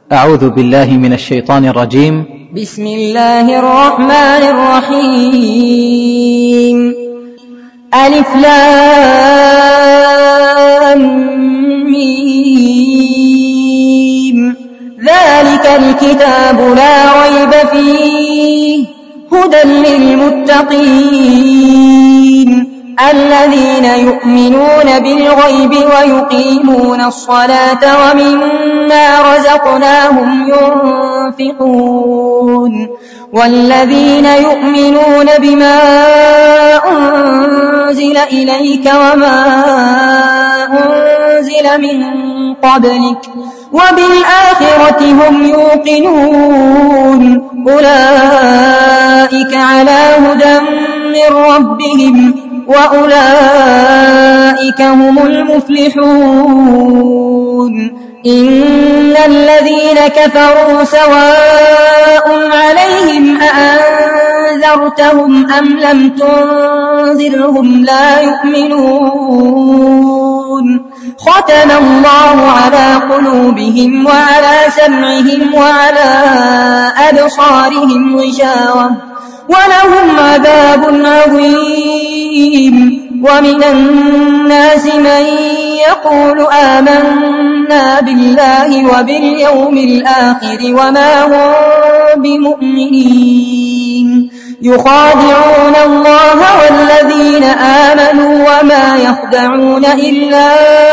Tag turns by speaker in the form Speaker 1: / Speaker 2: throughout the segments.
Speaker 1: أعوذ بالله من الشيطان الرجيم.
Speaker 2: بسم الله الرحمن الرحيم. ألف لام ميم. ذلك الكتاب لا ريب فيه هدى للمتقين الذين يؤمنون بالغيب ويقيمون الصلاة ومما رزقناهم ينفقون والذين يؤمنون بما أنزل إليك وما أنزل من قبلك وبالآخرة هم يوقنون أولئك على هدى من ربهم وأولئك هم المفلحون. إن الذين كفروا سواء عليهم أأنذرتهم أم لم تنذرهم لا يؤمنون. ختم الله على قلوبهم وعلى سمعهم وعلى أبصارهم غشاوة ولهم عذاب عظيم. ومن الناس من يقول آمنا بالله وباليوم الآخر وما هم بمؤمنين يخادعون الله والذين آمنوا وما يخدعون إلا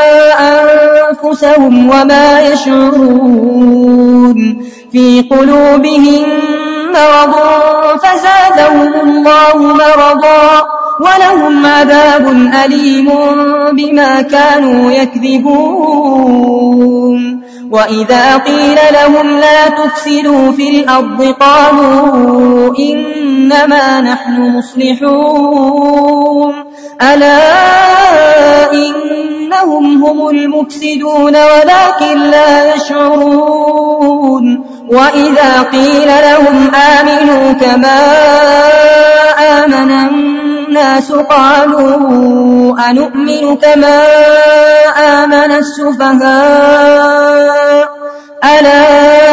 Speaker 2: أنفسهم وما يشعرون. في قلوبهم مرض فزادهم الله مرضا ولهم عذاب أليم بما كانوا يكذبون. وإذا قيل لهم لا تفسدوا في الأرض قالوا إنما نحن مصلحون ألا إنهم هم المفسدون ولكن لا يشعرون. وإذا قيل لهم آمنوا كما آمن الناس قالوا أنؤمن كما آمن السفهاء ألا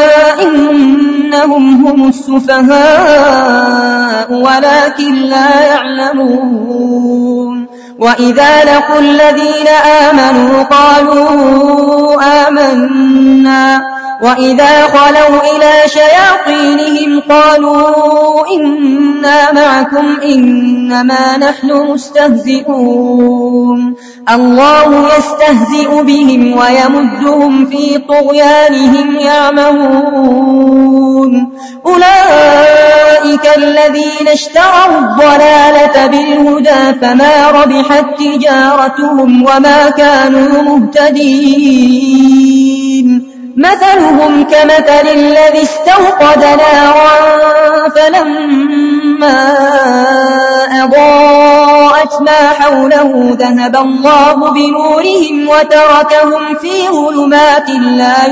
Speaker 2: إنهم هم السفهاء ولكن لا يعلمون. وإذا لقوا الذين آمنوا قالوا آمنا وإذا خلوا إلى شياطينهم قالوا إنا معكم إنما نحن مستهزئون. الله يستهزئ بهم ويمدهم في طغيانهم يعمهون. أولئك الذين اشتروا الضلالة بالهدى فما ربحت تجارتهم وما كانوا مهتدين. مثلهم كمثل الذي استوقد نارا فلما أضاءت ما حوله ذهب الله بنورهم وتركهم في ظلمات لا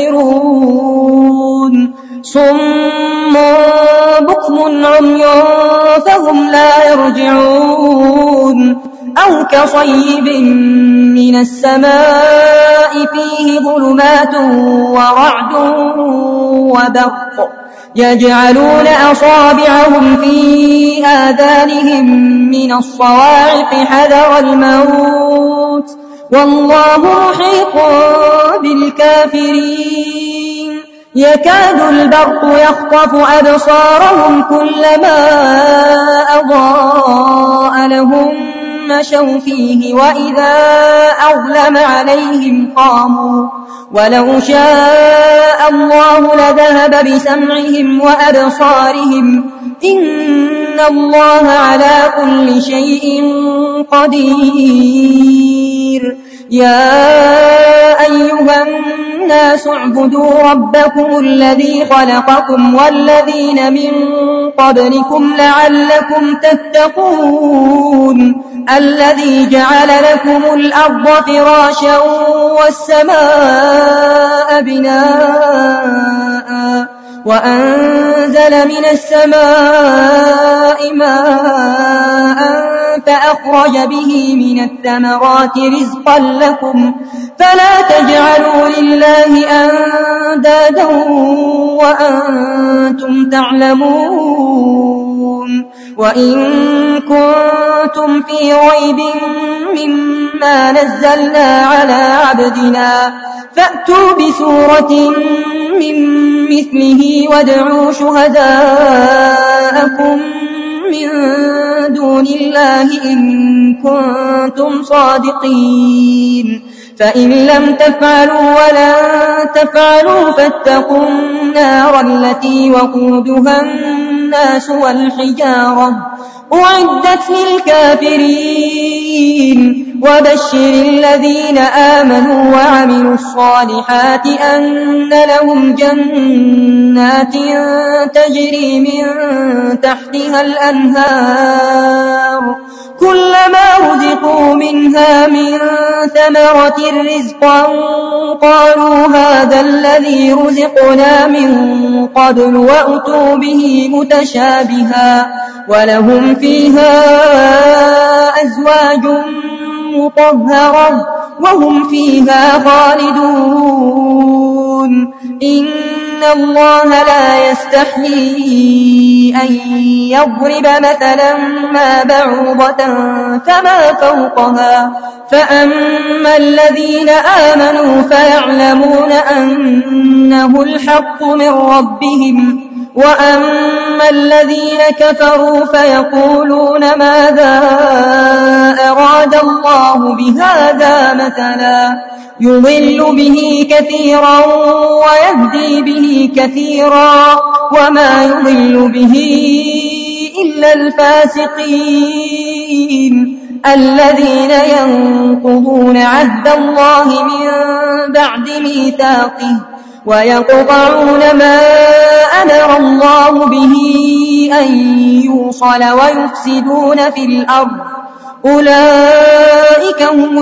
Speaker 2: يبصرون. صم بكم عمي فهم لا يرجعون. أو كصيب من السماء فيه ظلمات ورعد وبرق يجعلون أصابعهم في آذانهم من الصواعق حذر الموت والله محيط بالكافرين. يكاد البرق يخطف أبصارهم كلما أضاء لهم مشوا فيه وإذا أظلم عليهم قاموا ولو شاء الله لذهب بسمعهم وأبصارهم إن الله على كل شيء قدير. يا أيها الناس اعبدوا ربكم الذي خلقكم والذين من قبلكم لعلكم تتقون. الذي جعل لكم الأرض فراشا والسماء بناء وأنزل من السماء ماء فأخرج به من الثمرات رزقا لكم فلا تجعلوا لله أندادا أندادا وأنتم تعلمون وإن كنتم في ريب مما نزلنا على عبدنا فأتوا بسورة من مثله وادعوا شهداءكم من دون الله إن كنتم صادقين فإن لم تفعلوا ولن تفعلوا فاتقوا النار التي وقودها الناس والحجارة أعدت للكافرين وبشر الذين آمنوا وعملوا الصالحات أن لهم جنات تجري من تحتها الأنهار كلما رزقوا منها من ثمرة رزقا قالوا هذا الذي رزقنا من قبل وأتوا به متشابها ولهم فيها أزواج مطهرة وهم فيها خالدون إن الله لا يستحيي أن يضرب مثلا ما بعوضة فما فوقها فأما الذين آمنوا فيعلمون أنه الحق من ربهم وأما الذين كفروا فيقولون ماذا أراد الله بهذا مثلا يضل به كثيرا ويهدي به كثيرا وما يضل به إلا الفاسقين الذين ينقضون عهد الله من بعد ميثاقه ويقطعون ما أمر الله به أن يوصل ويفسدون في الأرض أولئك هم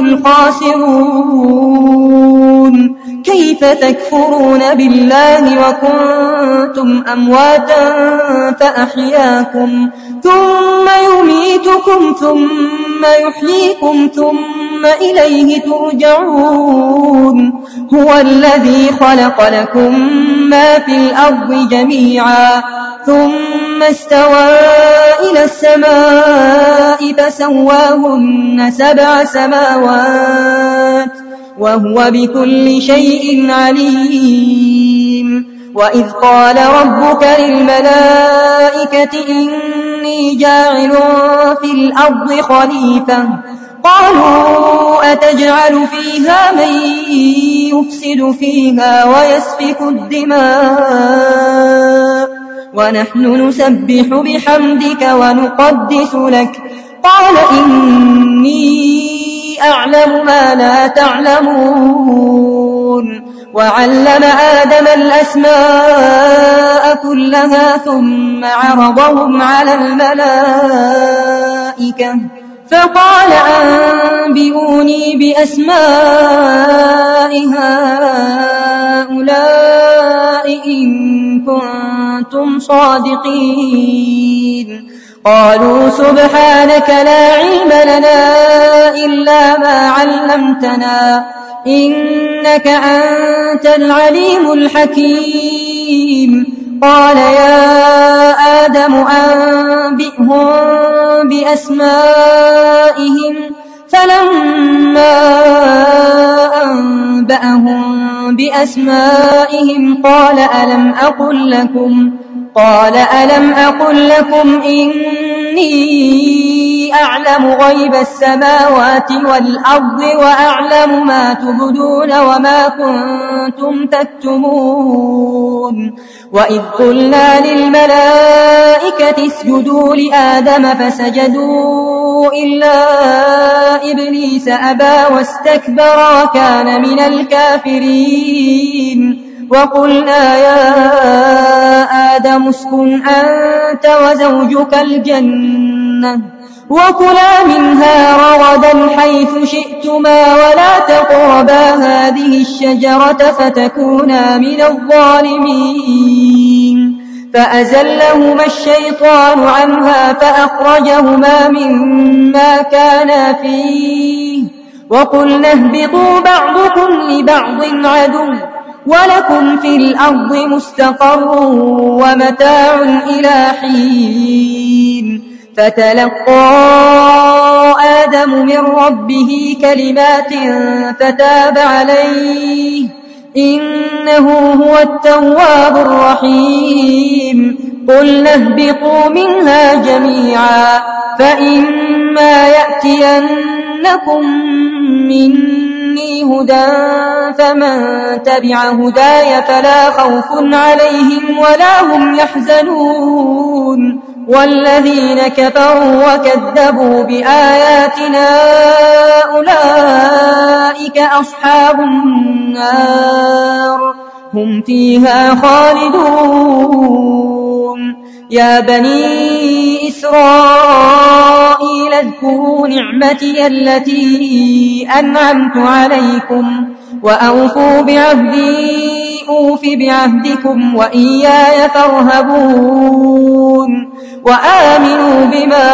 Speaker 2: الخاسرون كيف تكفرون بالله وكنتم أمواتا فأحياكم ثم يميتكم ثم يحييكم ثم إليه ترجعون هو الذي خلق لكم ما في الأرض جميعا ثم استوى إلى السماء فسواهن 7 سماوات وهو بكل شيء عليم وإذ قال ربك للملائكة إني جاعل في الأرض خليفة قالوا أتجعل فيها من يفسد فيها ويسفك الدماء ونحن نسبح بحمدك ونقدس لك قال إني أعلم ما لا تعلمون وعلم آدم الأسماء كلها ثم عرضهم على الملائكة فقال أنبئوني بأسماء هؤلاء إن كنتم صادقين قالوا سبحانك لا علم لنا إلا ما علمتنا إنك أنت العليم الحكيم قال يا آدم أنبئهم بأسمائهم فلما أنبأهم بأسمائهم قال ألم أقل لكم إني أعلم غيب السماوات والأرض وأعلم ما تبدون وما كنتم تكتمون وإذ قلنا للملائكة اسجدوا لآدم فسجدوا إلا إبليس أبى واستكبر وكان من الكافرين وقلنا يا آدم اسكن أنت وزوجك الجنة وكلا منها رغدا حيث شئتما ولا تقربا هذه الشجرة فتكونا من الظالمين فأزلهما الشيطان عنها فأخرجهما مما كانا فيه وقلنا اهبطوا بعضكم لبعض عدو ولكم في الأرض مستقر ومتاع إلى حين فتلقى آدم من ربه كلمات فتاب عليه إنه هو التواب الرحيم قلنا اهبطوا منها جميعا فإما يأتينكم مني هدى فمن تبع هداي فلا خوف عليهم ولا هم يحزنون والذين كفروا وكذبوا بآياتنا أولئك أصحاب النار هم فيها خالدون يا بني إسرائيل اذكروا نعمتي التي أنعمت عليكم وأوفوا بعهدي أوف بعهدكم وإياي فارهبون وآمنوا بما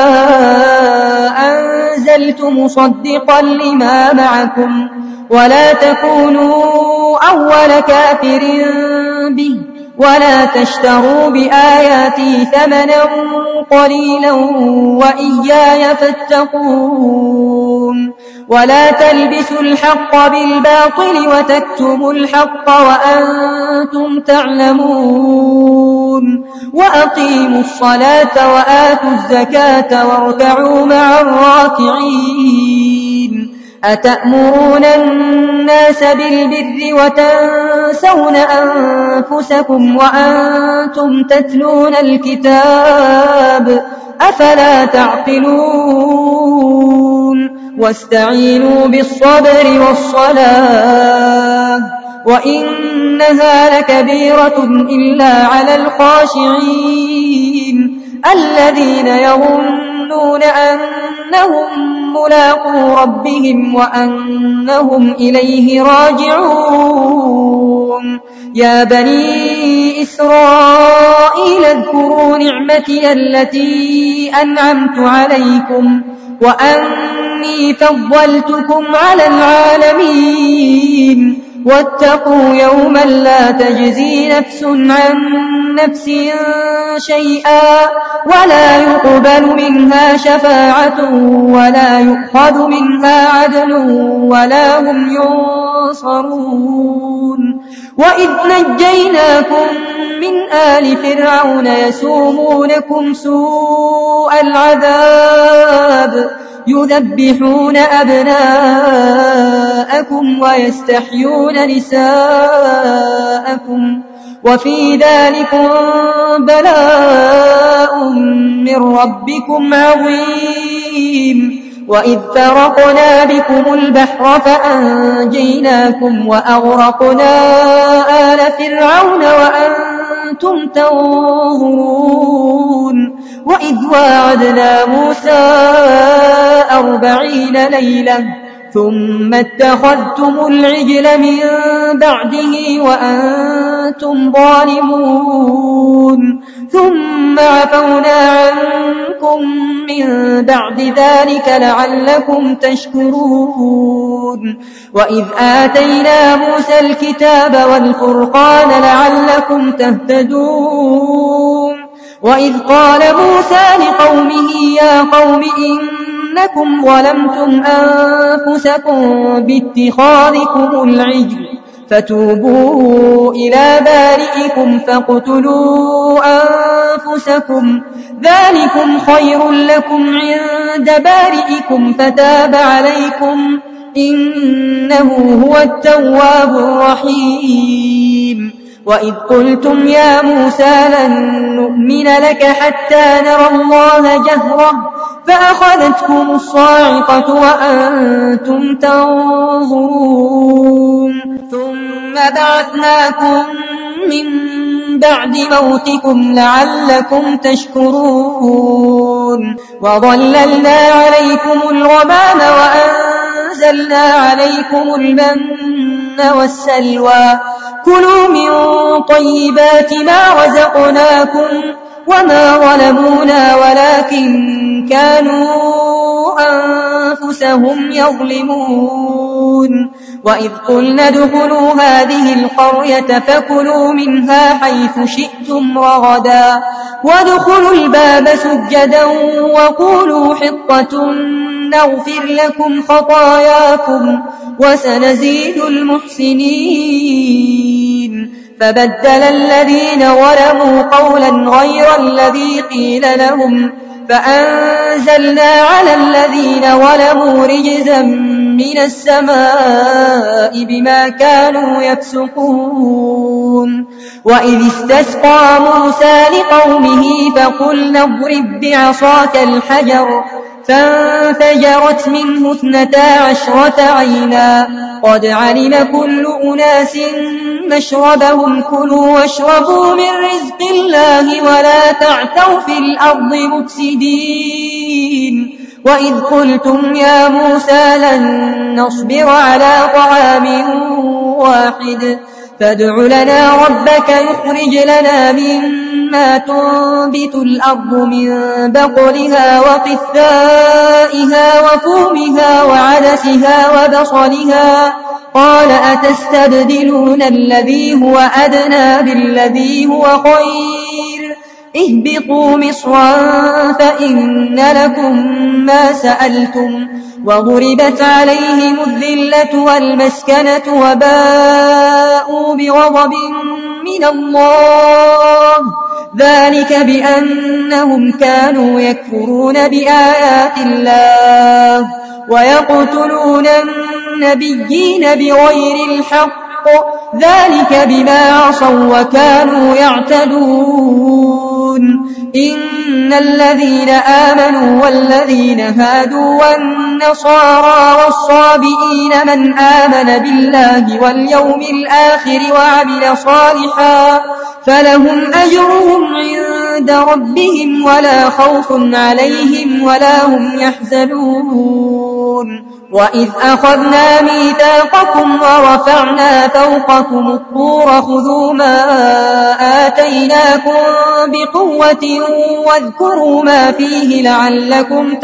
Speaker 2: أنزلت مصدقا لما معكم ولا تكونوا أول كافر به ولا تشتروا بآياتي ثمنا قليلا وإياي فاتقون ولا تلبسوا الحق بالباطل وتكتموا الحق وأنتم تعلمون وأقيموا الصلاة وآتوا الزكاة واركعوا مع الراكعين أتأمرون الناس بالبر وتنسون أنفسكم وأنتم تتلون الكتاب أفلا تعقلون واستعينوا بالصبر والصلاة وإنها لكبيرة إلا على الخاشعين الذين يظنون أنهم ملاقو ربهم وأنهم إليه راجعون يا بني إسرائيل اذكروا نعمتي التي أنعمت عليكم وأني فضلتكم على العالمين واتقوا يوما لا تجزي نفس عن نفس شيئا ولا يقبل منها شفاعة ولا يؤخذ منها عدل ولا هم ينصرون وإذ نجيناكم من آل فرعون يسومونكم سوء العذاب يذبحون أبناءكم ويستحيون نساءكم وفي ذلكم بلاء من ربكم عظيم وإذ فرقنا بكم البحر فأنجيناكم وأغرقنا آل فرعون وأنتم تنظرون وإذ واعدنا موسى 40 ليلة ثم اتخذتم العجل من بعده وأنتم ظالمون ثم عفونا عنكم من بعد ذلك لعلكم تشكرون وإذ آتينا موسى الكتاب والفرقان لعلكم تهتدون وإذ قال موسى لقومه يا قوم إنكم ظلمتم أنفسكم باتخاذكم العجل فتوبوا إلى بارئكم فاقتلوا أنفسكم ذلكم خير لكم عند بارئكم فتاب عليكم إنه هو التواب الرحيم وإذ قلتم يا موسى لن نؤمن لك حتى نرى الله جهرة فأخذتكم الصاعقة وأنتم تنظرون ثم بعثناكم من بعد موتكم لعلكم تشكرون وظللنا عليكم الغمام وأنزلنا عليكم المن والسلوى كلوا من طيبات ما رزقناكم وما ظلمونا ولكن كانوا أنفسهم يظلمون وإذ قلنا ادخلوا هذه القرية فكلوا منها حيث شئتم رغدا وادخلوا الباب سجدا وقولوا حطة نغفر لكم خطاياكم وسنزيد المحسنين فبدل الذين ظلموا قولا غير الذي قيل لهم فأنزلنا على الذين ظلموا رجزا من السماء بما كانوا يفسقون وإذ استسقى موسى لقومه فقلنا اضرب بعصاك الحجر فانفجرت منه 12 عينا قد علم كل أناس مشربهم كلوا واشربوا من رزق الله ولا تعثوا في الأرض مفسدين وإذ قلتم يا موسى لن نصبر على طعام واحد فادع لنا ربك يخرج لنا مما تنبت الأرض من بقلها وقثائها وفومها وعدسها وبصلها قال أتستبدلون الذي هو أدنى بالذي هو خير اهبطوا مصرا فإن لكم ما سألتم وضربت عليهم الذلة والمسكنة وباءوا بغضب من الله ذلك بأنهم كانوا يكفرون بآيات الله ويقتلون النبيين بغير الحق ذلك بما عصوا وكانوا يعتدون إن الذين آمنوا والذين هادوا والنصارى والصابئين من آمن بالله واليوم الآخر وعمل صالحا فلهم أجرهم عند ربهم ولا خوف عليهم ولا هم يحزنون وإذ أخذنا ميثاقكم ورفعنا فوقكم الطور خذوا ما آتيناكم بقوة واذكروا ما فيه لعلكم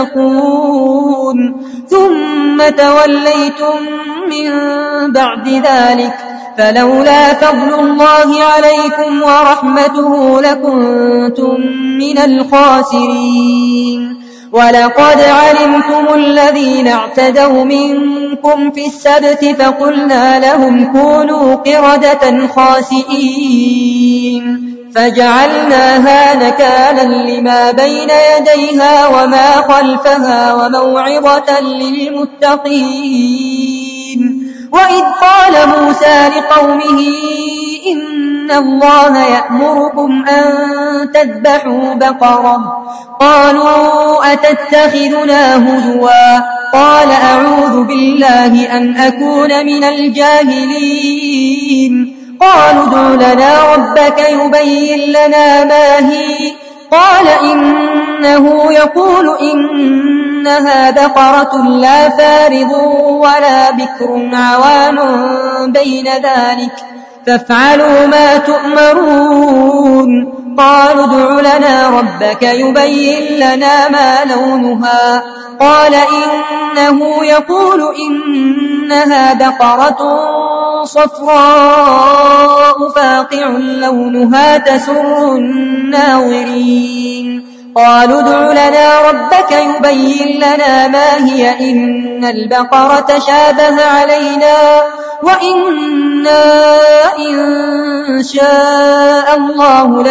Speaker 2: تتقون ثم توليتم من بعد ذلك فلولا فضل الله عليكم ورحمته لكنتم من الخاسرين ولقد علمتم الذين اعتدوا منكم في السبت فقلنا لهم كونوا قردة خاسئين فجعلناها نكالا لما بين يديها وما خلفها وموعظة للمتقين وإذ قال موسى لقومه إن الله يأمركم أن تذبحوا بقرة قالوا أتتخذنا هزوا قال أعوذ بالله أن أكون من الجاهلين قالوا ادع لنا ربك يبين لنا ما هي قال إنه يقول إنها بقرة لا فارض ولا بكر عوان بين ذلك فافعلوا ما تؤمرون قالوا ادع لنا ربك يبين لنا ما لونها قال إنه يقول إنها بقرة صفراء فاقع لونها تسر الناظرين قالوا ادع لنا ربك يبين لنا ما هي إن البقرة شابه علينا وإنا إن شاء الله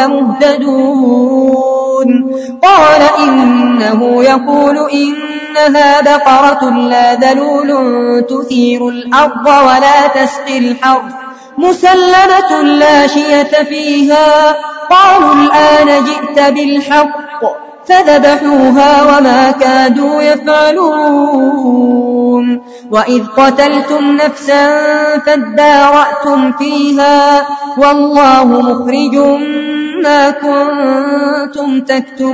Speaker 2: لمهتدون قال إنه يقول إنها بقرة لا ذلول تثير الأرض ولا تسقي الحرث مسلمة لا شية فيها قالوا الآن جئت بالحق فذبحوها وما كادوا يفعلون وإذ قتلتم نفسا فادارأتم فيها والله مخرج ما كنتم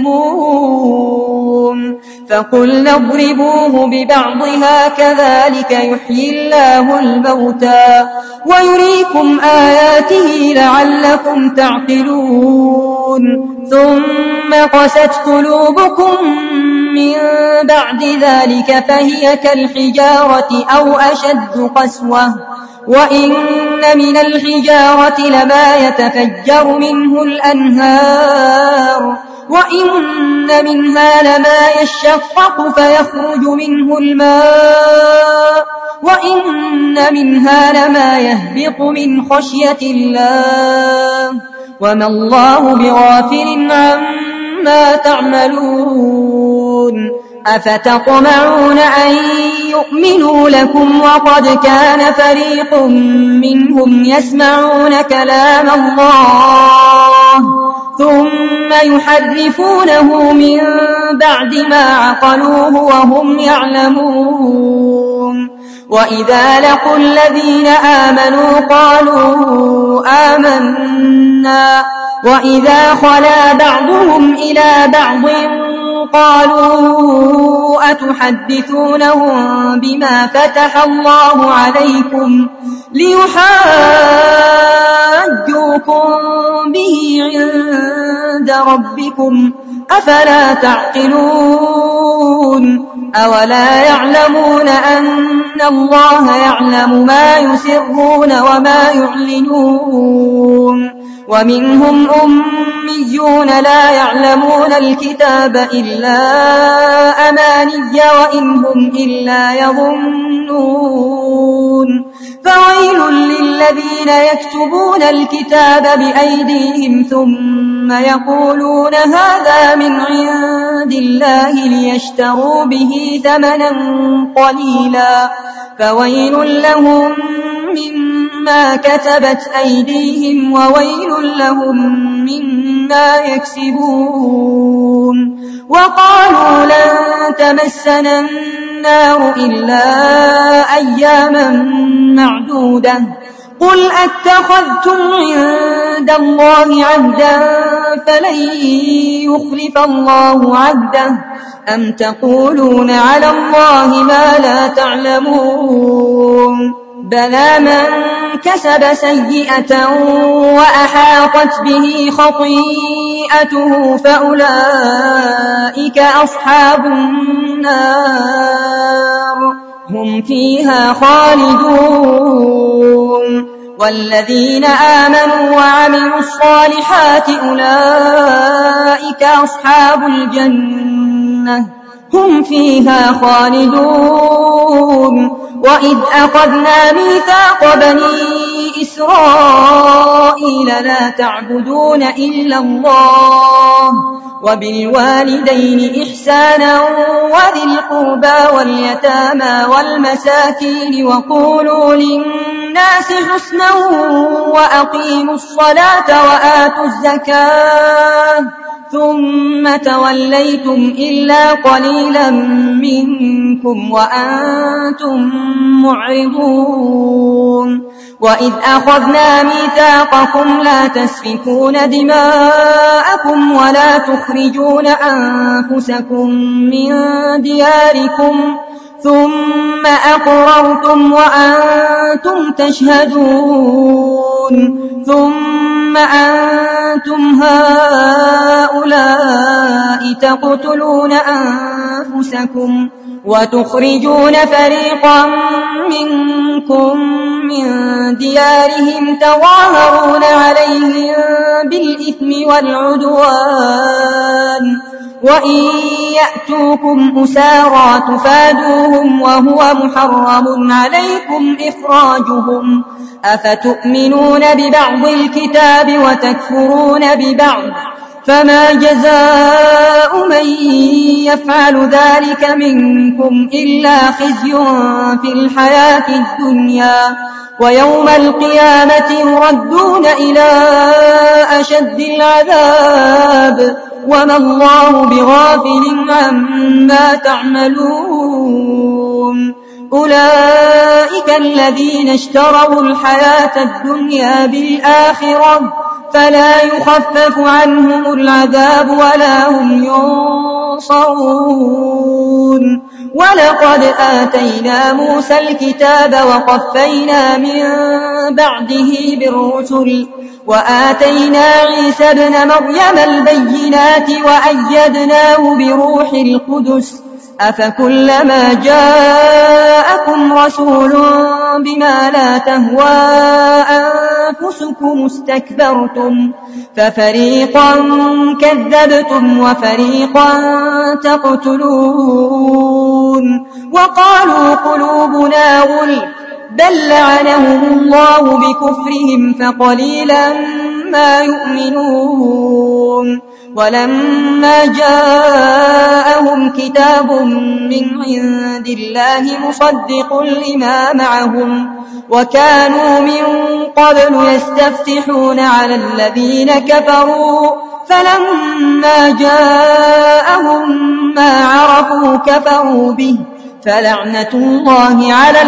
Speaker 2: تكتمون فقلنا اضربوه ببعضها كذلك يحيي الله الموتى ويريكم يريكم آياته لعلكم تعقلون ثم قست قلوبكم من بعد ذلك فهي كالحجارة أو أشد قسوة وإن من الحجارة لما يتفجر منه الأنهار وإن منها لما يشقق فيخرج منه الماء وإن منها لما يهبط من خشية الله وما الله بغافل عما تعملون أفتطمعون أن يؤمنوا لكم وقد كان فريق منهم يسمعون كلام الله ثم يحرفونه من بعد ما عقلوه وهم يعلمون وإذا لقوا الذين آمنوا قالوا آمنا وإذا خلا بعضهم إلى بعض قالوا أتحدثونهم بما فتح الله عليكم ليحاجوكم به عند ربكم أفلا تعقلون أولا يعلمون أن الله يعلم ما يسرون وما يعلنون ومنهم أميون لا يعلمون الكتاب إلا أماني وإن هم إلا يظنون فويل للذين يكتبون الكتاب بأيديهم ثم يقولون هذا من عند الله ليشتروا به ثمنا قليلا فويل لهم مما كتبت أيديهم وويل لهم مما يكسبون وقالوا لن تمسنا النار إلا أياما معدودة قل أتخذتم عند الله عهدا فلن يخلف الله عهده أم تقولون على الله ما لا تعلمون بلى من كسب سيئة وأحاطت به خطيئته فأولئك أصحاب النار هم فيها خالدون والذين آمنوا وعملوا الصالحات أولئك أصحاب الجنة هم فيها خالدون وإذ أخذنا ميثاق بني إسرائيل لا تعبدون إلا الله وبالوالدين إحسانا وذي القربى واليتامى والمساكين وقولوا للناس حسنا وأقيموا الصلاة وآتوا الزكاة ثم توليتم إلا قليلا منكم وأنتم معرضون وإذ أخذنا ميثاقكم لا تسفكون دماءكم ولا تخرجون أنفسكم من دياركم ثم أقررتم وأنتم تشهدون ثم أنتم هؤلاء تقتلون أنفسكم وتخرجون فريقا منكم من ديارهم تظاهرون عليهم بالإثم والعدوان وإن يأتوكم أسارى تفادوهم وهو محرم عليكم إخراجهم أفتؤمنون ببعض الكتاب وتكفرون ببعض فما جزاء من يفعل ذلك منكم إلا خزي في الحياة الدنيا ويوم القيامة يردون إلى أشد العذاب وما الله بغافل عما تعملون أولئك الذين اشتروا الحياة الدنيا بالآخرة فلا يخفف عنهم العذاب ولا هم ينصرون. ولقد آتينا موسى الكتاب وقفينا من بعده بالرسل وآتينا عيسى ابن مريم البينات وأيدناه بروح القدس أفكلما جاءكم رسول بما لا تهوى أنفسكم استكبرتم ففريقا كذبتم وفريقا تقتلون. وقالوا قلوبنا غلف بل لعنهم الله بكفرهم فقليلا ما يؤمنون. ولما جاءهم كتاب من عند الله مصدق لما معهم وكانوا من قبل يستفتحون على الذين كفروا فلما جاءهم ما عرفوا كفروا به فلعنة الله على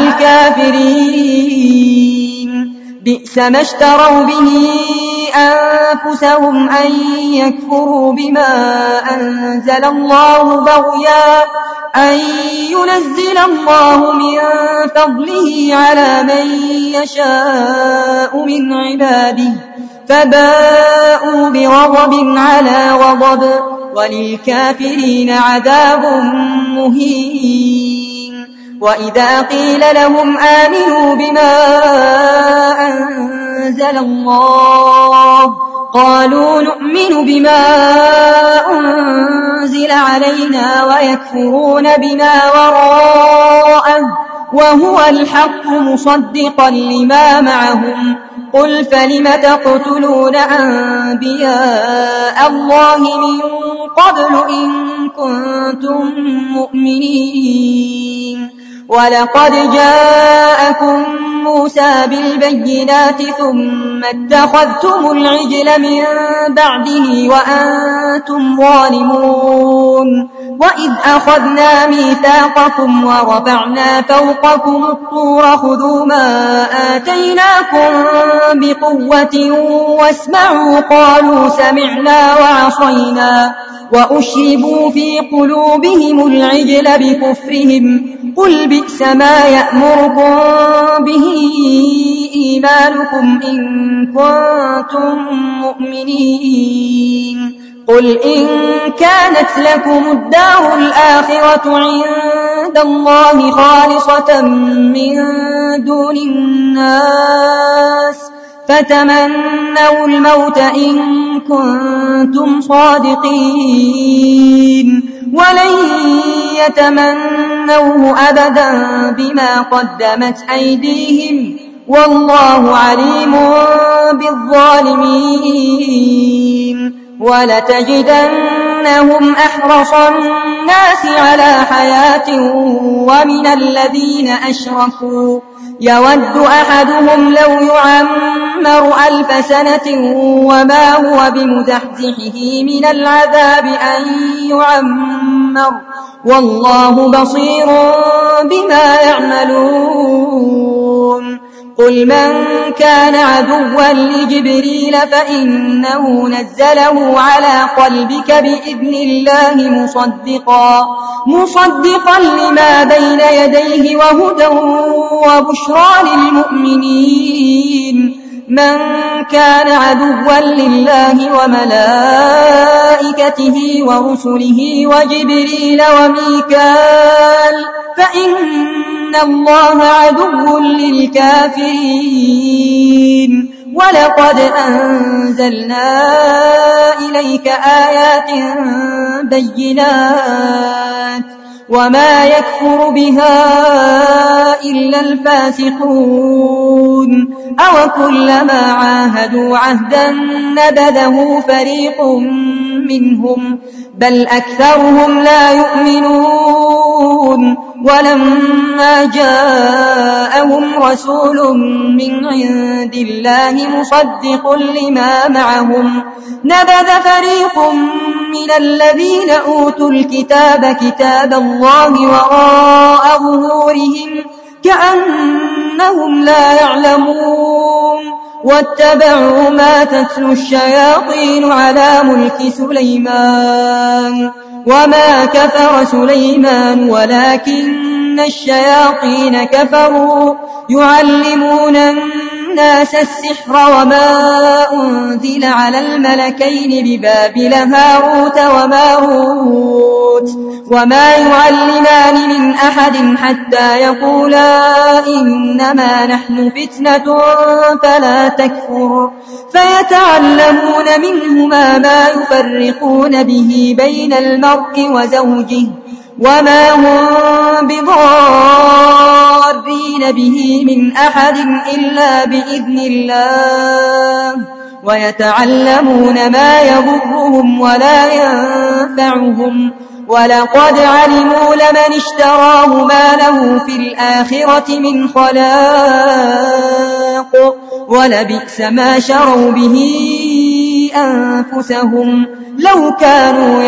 Speaker 2: الكافرين. بئس ما اشتروا به أنفسهم أن يكفروا بما أنزل الله بغيا أن ينزل الله من فضله على من يشاء من عباده فباءوا بغضب على غضب وللكافرين عذاب مهين. وإذا قيل لهم آمنوا بما أنزل الله قالوا نؤمن بما أنزل علينا ويكفرون بما وراءه وهو الحق مصدقا لما معهم قل فلم تقتلون أنبياء الله من قبل إن كنتم مؤمنين. ولقد جاءكم موسى بالبينات ثم اتخذتم العجل من بعده وأنتم ظالمون. وإذ أخذنا ميثاقكم ورفعنا فوقكم الطور خذوا ما آتيناكم بقوة واسمعوا قالوا سمعنا وعصينا وأشربوا في قلوبهم العجل بكفرهم قل بئس ما يأمركم به إيمانكم إن كنتم مؤمنين. قل إن كانت لكم الدار الآخرة عند الله خالصة من دون الناس فتمنوا الموت إن كنتم صادقين ولن يتمنوه أبدا بما قدمت أيديهم والله عليم بالظالمين. ولتجدنهم أحرص الناس على حياة ومن الذين أشركوا يود أحدهم لو يعمر 1000 سنة وما هو بمزحزحه من العذاب أن يعمر والله بصير بما يعملون. قل من كان عدوا لجبريل فإنه نزله على قلبك بإذن الله مصدقا لما بين يديه وهدى وبشرى للمؤمنين. من كان عدوا لله وملائكته ورسله وجبريل وميكال فإن الله عدو للكافرين. ولقد أنزلنا إليك آيات بينات وما يكفر بها إلا الفاسقون. أوكلما عاهدوا عهدا نبذه فريق منهم بل أكثرهم لا يؤمنون. ولما جاءهم رسول من عند الله مصدق لما معهم نبذ فريق من الذين أوتوا الكتاب كتاب الله وراء ظهورهم كأنهم لا يعلمون. واتبعوا ما تتلو الشياطين على ملك سليمان وما كفر سليمان ولكن الشياطين كفروا يعلمون الناس السحر وما أنزل على الملكين ببابل هاروت وماروت وما يعلمان من أحد حتى يقولا إنما نحن فتنة فلا تكفر فيتعلمون منهما ما يفرقون به بين المرء وزوجه وما هم بضارين به من أحد إلا بإذن الله ويتعلمون ما يضرهم ولا ينفعهم ولقد علموا لمن اشتراه ما له في الآخرة من خلاق ولبئس ما شروا به أنفسهم لو كانوا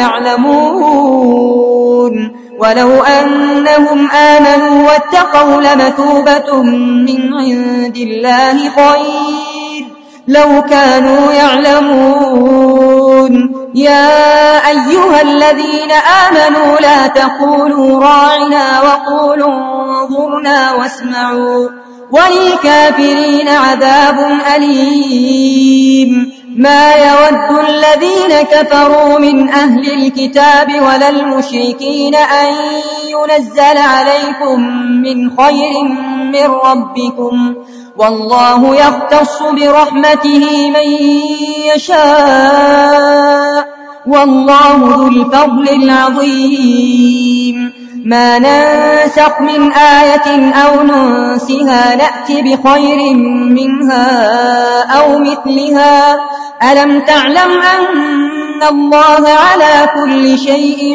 Speaker 2: يعلمون ولو أنهم آمنوا واتقوا لمثوبة من عند الله خير لو كانوا يعلمون يا أيها الذين آمنوا لا تقولوا راعنا وقولوا انظرنا واسمعوا وللكافرين عذاب أليم ما يود الذين كفروا من أهل الكتاب ولا المشركين أن ينزل عليكم من خير من ربكم والله يختص برحمته من يشاء والله ذو الفضل العظيم ما ننسخ من آية أو ننسها نأتي بخير منها أو مثلها ألم تعلم أن الله على كل شيء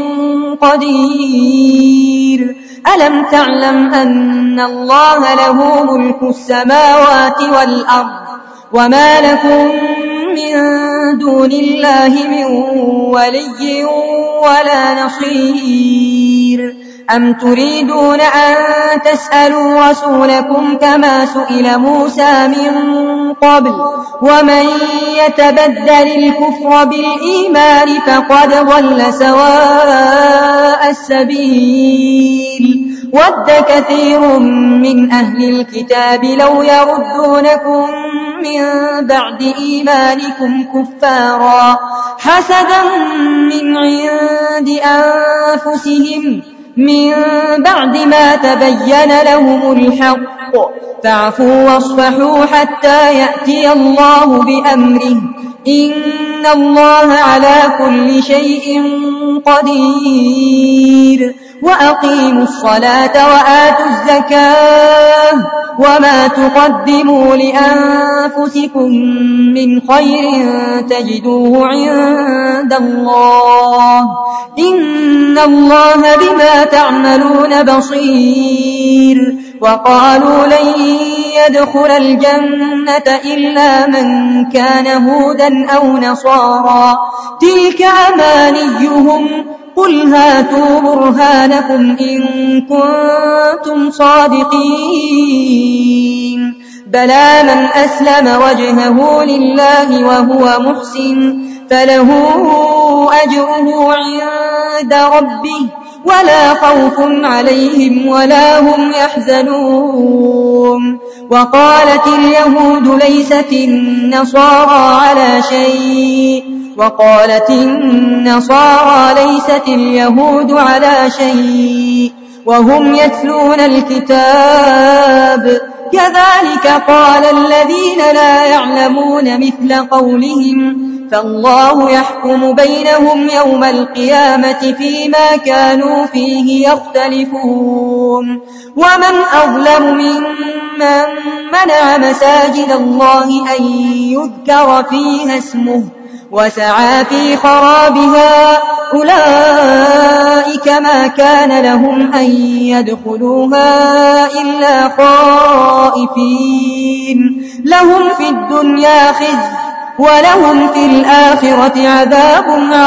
Speaker 2: قدير ألم تعلم أن الله له ملك السماوات والأرض وما لكم من دون الله من ولي ولا نصير أم تريدون أن تسألوا رسولكم كما سئل موسى من قبل ومن يتبدل الكفر بالإيمان فقد ضل سواء السبيل ود كثير من أهل الكتاب لو يردونكم من بعد إيمانكم كفارا حسدا من عند أنفسهم من بعد ما تبين لهم الحق فاعفوا واصفحوا حتى يأتي الله بأمره إن الله على كل شيء قدير وأقيموا الصلاة وآتوا الزكاة وما تقدموا لأنفسكم من خير تجدوه عند الله إن الله بما تعملون بصير وقالوا لن يدخل الجنة إلا من كان هودا أو نصارى تلك أمانيهم قل هاتوا برهانكم إن كنتم صادقين بلى من أسلم وجهه لله وهو محسن فله أجره عند ربه ولا خوف عليهم ولا هم يحزنون وقالت اليهود ليست النصارى على شيء وقالت النصارى ليست اليهود على شيء وهم يتلون الكتاب كذلك قال الذين لا يعلمون مثل قولهم فالله يحكم بينهم يوم القيامة فيما كانوا فيه يختلفون ومن أظلم ممن منع مساجد الله أن يذكر فيها اسمه وسعى في خرابها أولئك ما كان لهم أن يدخلوها إلا خائفين لهم في الدنيا خزي ولهم في الآخرة عذاب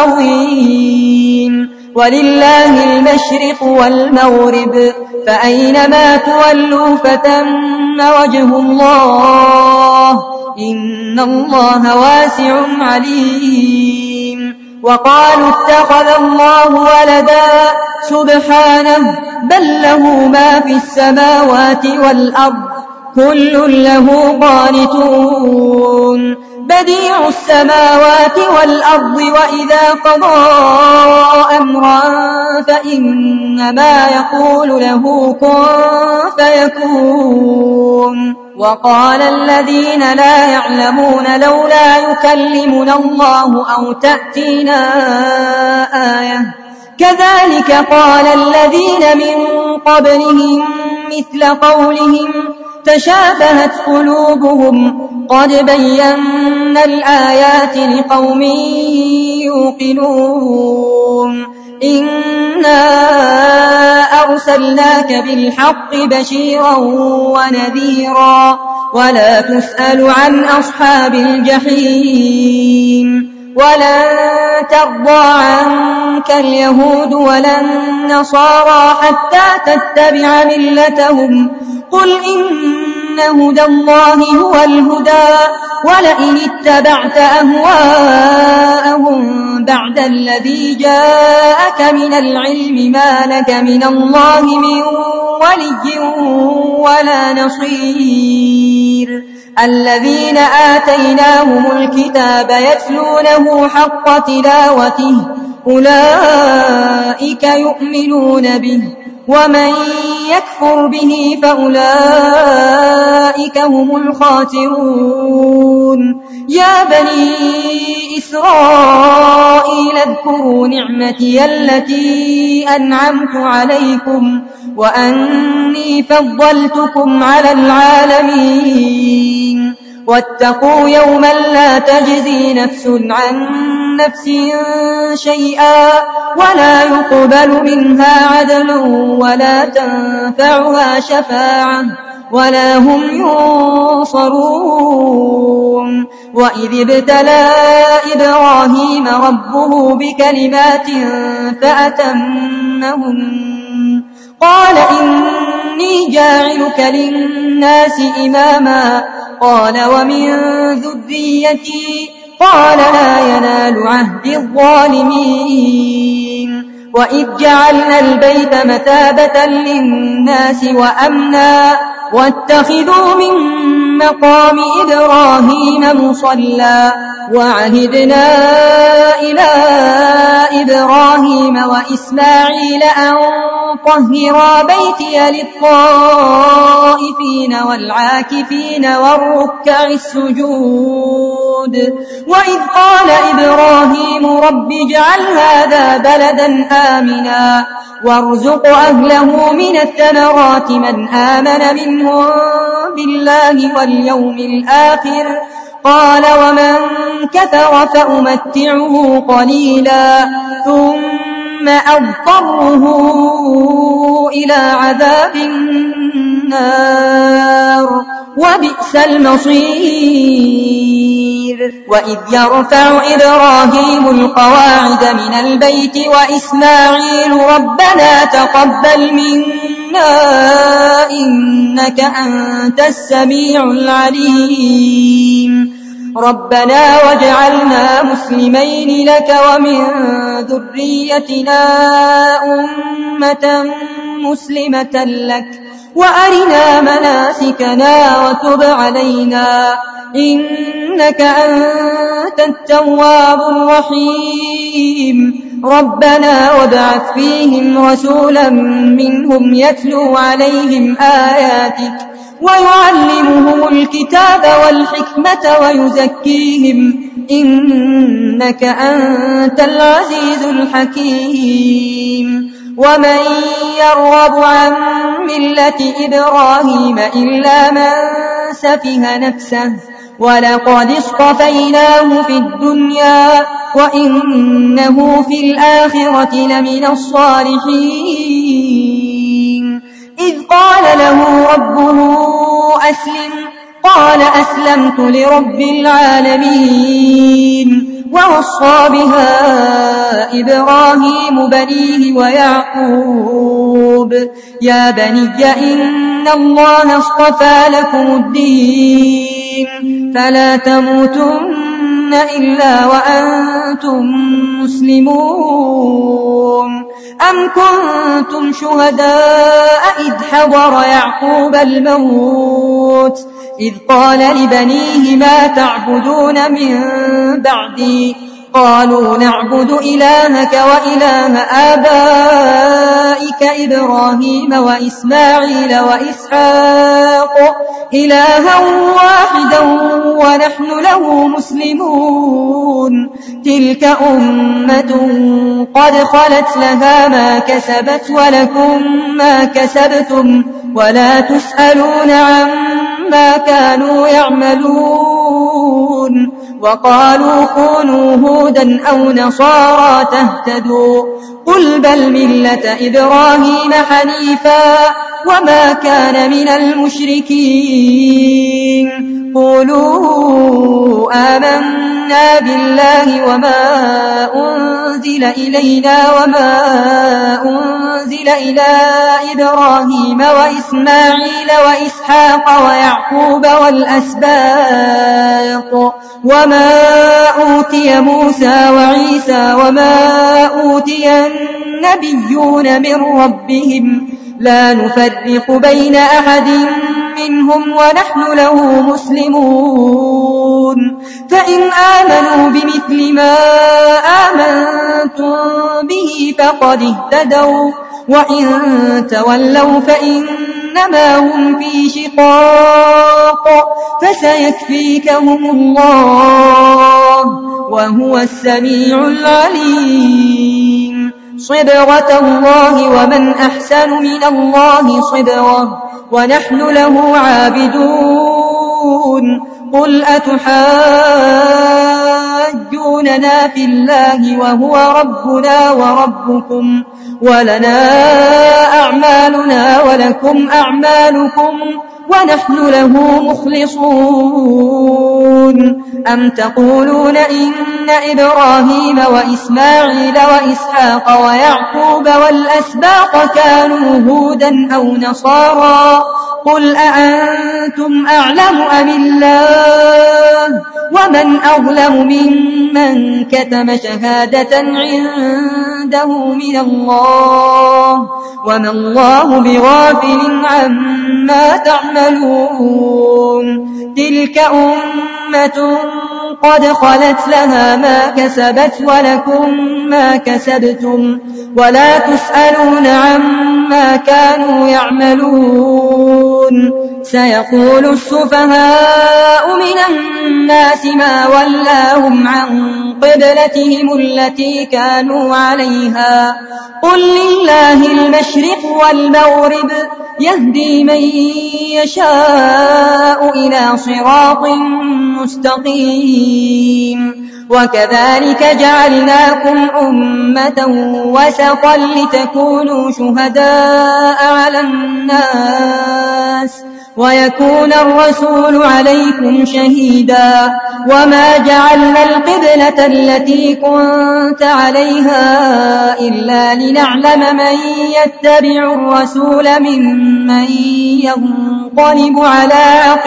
Speaker 2: عظيم ولله المشرق والمغرب فأينما تولوا فتم وجه الله إن الله واسع عليم. وقالوا اتخذ الله ولدا سبحانه بل له ما في السماوات والأرض كل له قانتون بديع السماوات والأرض وإذا قضى أمرا فإنما يقول له كن فيكون. وقال الذين لا يعلمون لولا يكلمنا الله أو تأتينا آية كذلك قال الذين من قبلهم مثل قولهم تشابهت قلوبهم قد بينا الآيات لقوم يوقنون. إنا أرسلناك بالحق بشيرا ونذيرا ولا تسأل عن أصحاب الجحيم. ولن ترضى عنك اليهود ولا النصارى حتى تتبع ملتهم قل إن هدى الله هو الهدى ولئن اتبعت أهواءهم بعد الذي جاءك من العلم ما لك من الله من ولي ولا نصير. الذين آتيناهم الكتاب يتلونه حق تلاوته أولئك يؤمنون به ومن يكفر به فأولئك هم الخاسرون. يا بني إسرائيل اذكروا نعمتي التي أنعمت عليكم وأني فضلتكم على العالمين. واتقوا يوما لا تجزي نفس عن نفس شيئا ولا يقبل منها عدل ولا تنفعها شفاعة ولا هم ينصرون. وإذ ابتلى إبراهيم ربه بكلمات فأتمهن قال إني جاعلك للناس إماما قال ومن ذريتي قال لا ينال عهد الظالمين. وإذ جعلنا البيت مثابة للناس وأمنا واتخذوا من مقام إبراهيم مصلى وعهدنا إلى إبراهيم وإسماعيل أن طهرا بيتي للطائفين والعاكفين والركع السجود. وإذ قال إبراهيم رب اجعل هذا بلدا آمنا وارزق أهله من الثمرات من آمن منهم بالله واليوم الآخر قال ومن كفر فأمتعه قليلا ثم أضطره إلى عذاب النار وبئس المصير. وإذ يرفع إبراهيم القواعد من البيت وإسماعيل ربنا تقبل منا إنك أنت السميع العليم ربنا واجعلنا مسلمين لك ومن ذريتنا أمة مسلمة لك وأرنا مناسكنا وتب علينا إنك أنت التواب الرحيم. ربنا وابعث فيهم رسولا منهم يتلو عليهم آياتك ويعلمهم الكتاب والحكمة ويزكيهم إنك أنت العزيز الحكيم. ومن يرغب عن ملة إبراهيم إلا من سفه نفسه ولقد اصطفيناه في الدنيا وإنه في الآخرة لمن الصالحين. إذ قال له ربه أسلم قال أسلمت لرب العالمين. ووصى بها إبراهيم بنيه ويعقوب يا بني إن الله اصطفى لكم الدين فلا تموتن إلا وأنتم مسلمون. أم كنتم شهداء إذ حضر يعقوب الموت إذ قال لبنيه ما تعبدون من بعدي قالوا نعبد إلهك وإله آبائك إبراهيم وإسماعيل وإسحاق إلها واحدا ونحن له مسلمون. تلك أمة قد خلت لها ما كسبت ولكم ما كسبتم ولا تسألون عما كانوا يعملون. وقالوا كونوا هودا أو نصارى تهتدوا قل بل ملة إبراهيم حنيفا وما كان من المشركين. قولوا آمنا بالله وما أنزل إلينا وما أنزل إلى إبراهيم وإسماعيل وإسحاق ويعقوب والأسباط وما أوتي موسى وعيسى وما أوتي النبيون من ربهم لا نفرق بين أحد منهم ونحن له مسلمون. فإن آمنوا بمثل ما آمنتم به فقد اهتدوا وإن تولوا فإنما هم في شقاق فسيكفيكهم الله وهو السميع العليم. صبغة الله ومن أحسن من الله صبغة ونحن له عابدون. قل أتحاجوننا في الله وهو ربنا وربكم ولنا أعمالنا ولكم أعمالكم ونحن له مخلصون. أم تقولون إن إبراهيم وإسماعيل وإسحاق ويعقوب والأسباط كانوا هودا أو نصارى قل أأنتم أعلم أم الله ومن أظلم ممن كتم شهادة عنده من الله وما الله بغافل عما تعملون. تلك أمة قد خلت لها ما كسبت ولكم ما كسبتم ولا تسألون عما كانوا يعملون. سيقول السفهاء من الناس ما ولاهم عن قبلتهم التي كانوا عليها قل لله المشرق والمغرب يهدي من يشاء إلى صراط مستقيم. وكذلك جعلناكم أمة وسطا لتكونوا شهداء على الناس ويكون الرسول عليكم شهيدا. وما جعلنا القبلة التي كنت عليها إلا لنعلم من يتبع الرسول ممن ينقلب على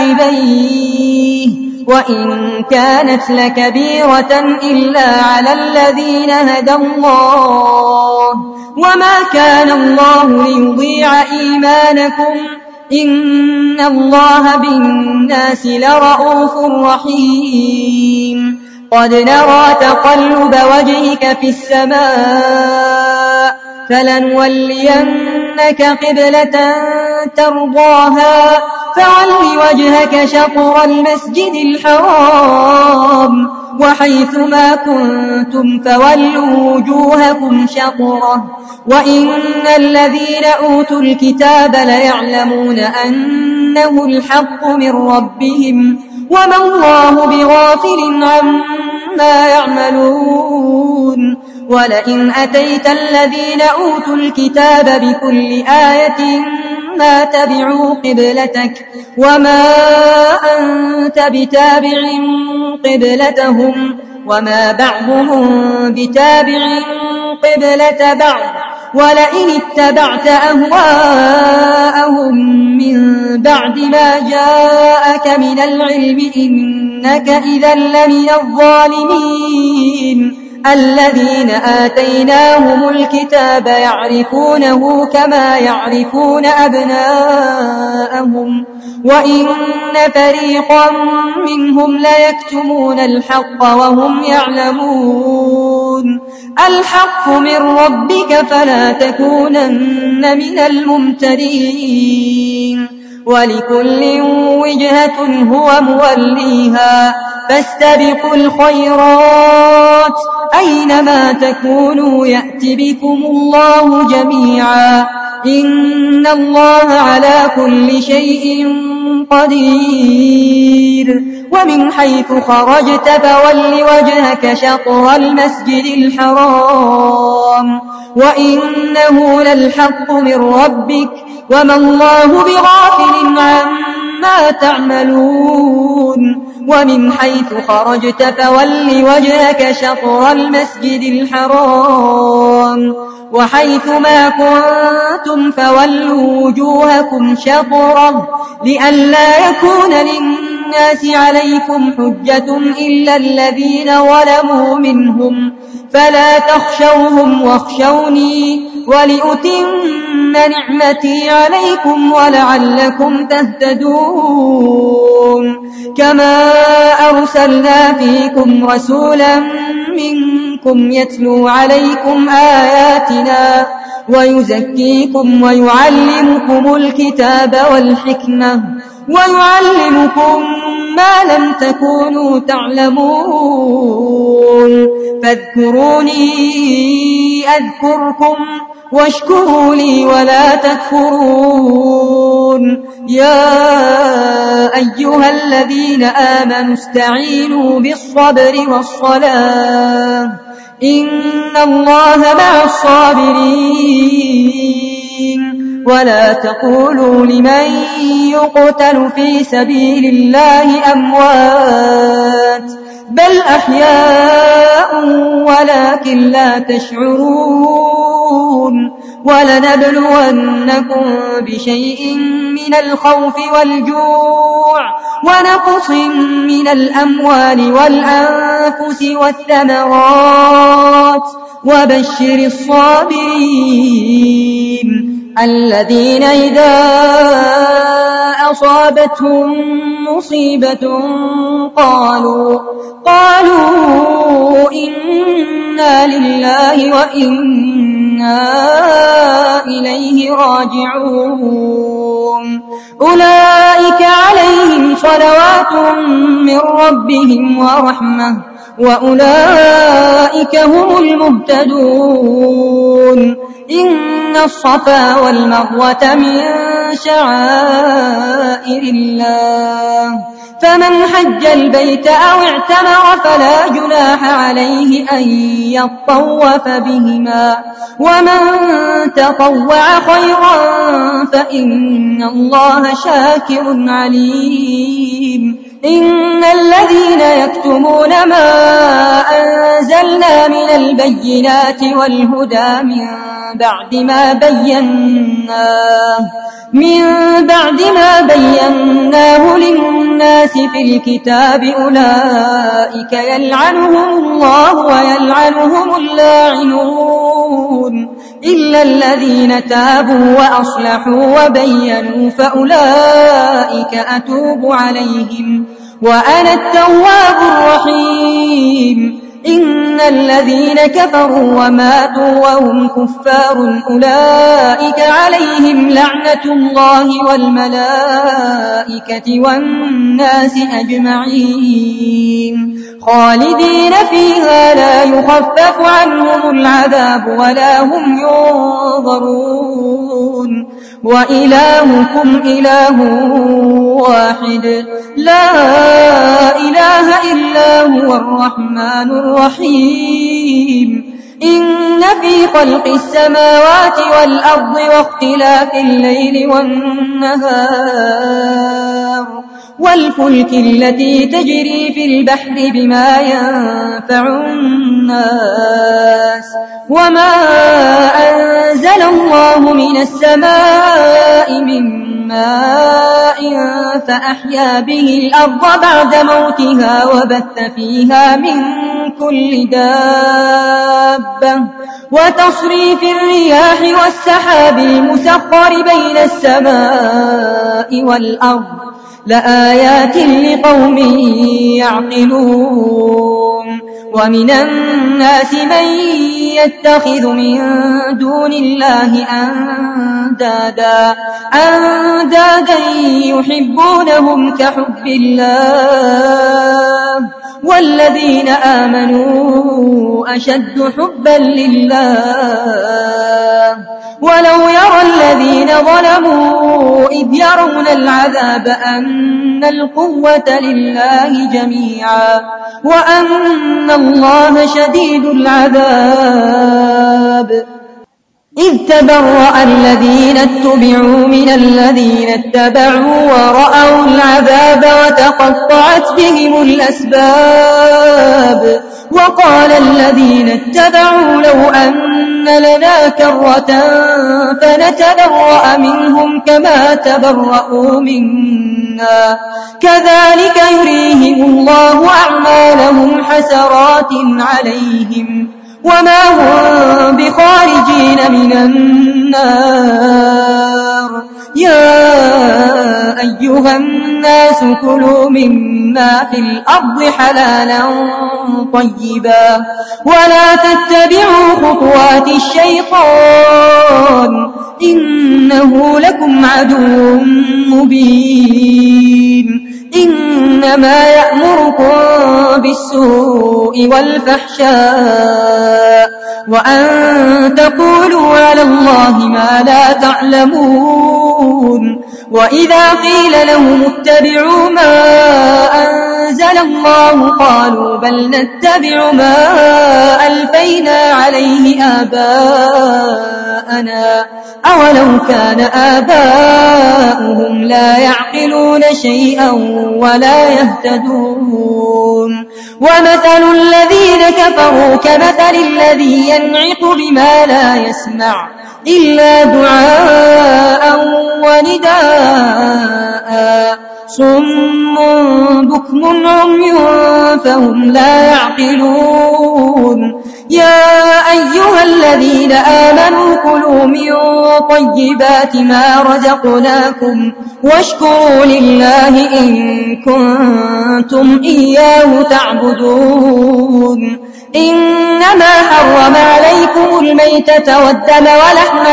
Speaker 2: عقبيه وإن كانت لكبيرة إلا على الذين هدى الله وما كان الله ليضيع إيمانكم إن الله بالناس لرؤوف رحيم. قد نرى تقلب وجهك في السماء فلنولينك قبلة ترضاها فول وجهك شطر المسجد الحرام وحيث ما كنتم فولوا وجوهكم شطره وإن الذين أوتوا الكتاب ليعلمون أنه الحق من ربهم وما الله بغافل عما يعملون. ولئن أتيت الذين أوتوا الكتاب بكل آية عما تبعوا قبلتك وما أنت بتابع قبلتهم وما بعضهم بتابع قبلة بعض ولئن اتبعت أهواءهم من بعد ما جاءك من العلم إنك إذا لمن الظالمين الذين آتيناهم الكتاب يعرفونه كما يعرفون أبناءهم وإن فريقا منهم ليكتمون الحق وهم يعلمون الحق من ربك فلا تكونن من الممترين ولكل وجهة هو موليها فاستبقوا الخيرات أينما تكونوا يأت بكم الله جميعا إن الله على كل شيء قدير ومن حيث خرجت فول وجهك شطر المسجد الحرام وإنه للحق من ربك وما الله بغافل عما تعملون ومن حيث خرجت فول وجهك شطر المسجد الحرام وحيث ما كنتم فولوا وجوهكم شطره لئلا يكون للناس عليكم حجة إلا الذين ظلموا منهم فلا تخشوهم واخشوني ولأتم نعمتي عليكم ولعلكم تهتدون كما أرسلنا فيكم رسولا منكم يتلو عليكم آياتنا ويزكيكم ويعلمكم الكتاب والحكمة ويعلمكم ما لم تكونوا تعلمون فاذكروني أذكركم واشكروا لي ولا تكفرون يا أيها الذين آمنوا استعينوا بالصبر والصلاة إن الله مع الصابرين ولا تقولوا لمن يقتل في سبيل الله أموات بل أحياء ولكن لا تشعرون ولنبلونكم بشيء من الخوف والجوع ونقص من الأموال والأنفس والثمرات وبشر الصابرين الذين إذا أصابتهم مصيبة قالوا إنا لله وإنا إليه راجعون أولئك عليهم صلوات من ربهم ورحمة وأولئك هم المهتدون إن الصفا والمروة من شعائر الله فمن حج البيت أو اعتمر فلا جناح عليه أن يطوف بهما ومن تطوع خيرا فإن الله شاكر عليم إن الذين يكتمون ما أنزلنا من البينات والهدى من بعد ما بيناه للناس في الكتاب أولئك يلعنهم الله ويلعنهم اللاعنون إلا الذين تابوا وأصلحوا وبينوا فأولئك أتوب عليهم وأنا التواب الرحيم إن الذين كفروا وماتوا وهم كفار أولئك عليهم لعنة الله والملائكة والناس أجمعين خالدين فيها لا يخفف عنهم العذاب ولا هم ينظرون وإلهكم إله واحد لا إله إلا هو الرحمن الرحيم إن في خلق السماوات والأرض واختلاف الليل والنهار والفلك التي تجري في البحر بما ينفع الناس وما أنزل الله من السماء من ماء فأحيا به الأرض بعد موتها وبث فيها من كل دابة وتصريف الرياح والسحاب المسخر بين السماء والأرض لآيات لقوم يعقلون ومن الناس من يتخذ من دون الله أندادا يحبونهم كحب الله والذين آمنوا أشد حبا لله ولو يرى الذين ظلموا إذ يرون العذاب أن القوة لله جميعا وأن الله شديد العذاب إذ تبرأ الذين اتبعوا من الذين اتبعوا ورأوا العذاب وتقطعت بهم الأسباب وقال الذين اتبعوا لو أن لنا كرة فنتبرأ منهم كما تبرأوا منا كذلك يريهم الله أعمالهم حسرات عليهم وما هم بخارجين من النار يا أيها الناس كلوا مما في الأرض حلالا طيبا ولا تتبعوا خطوات الشيطان إنه لكم عدو مبين إنما يأمركم بالسوء والفحشاء وأن تقولوا على الله ما لا تعلمون وإذا قيل لهم اتبعوا ما أنزل الله قالوا بل نتبع ما ألفينا عليه آباءنا أولو كان آباؤهم لا يعقلون شيئا ولا يهتدون ومثل الذين كفروا كمثل الذي ينعق بما لا يسمع إلا دعاء ونداء صم بكم عمي فهم لا يعقلون يا أيها الذين آمنوا كلوا من طيبات ما رزقناكم واشكروا لله إن كنتم إياه تعبدون إنما حرم عليكم الميتة والدم ولحم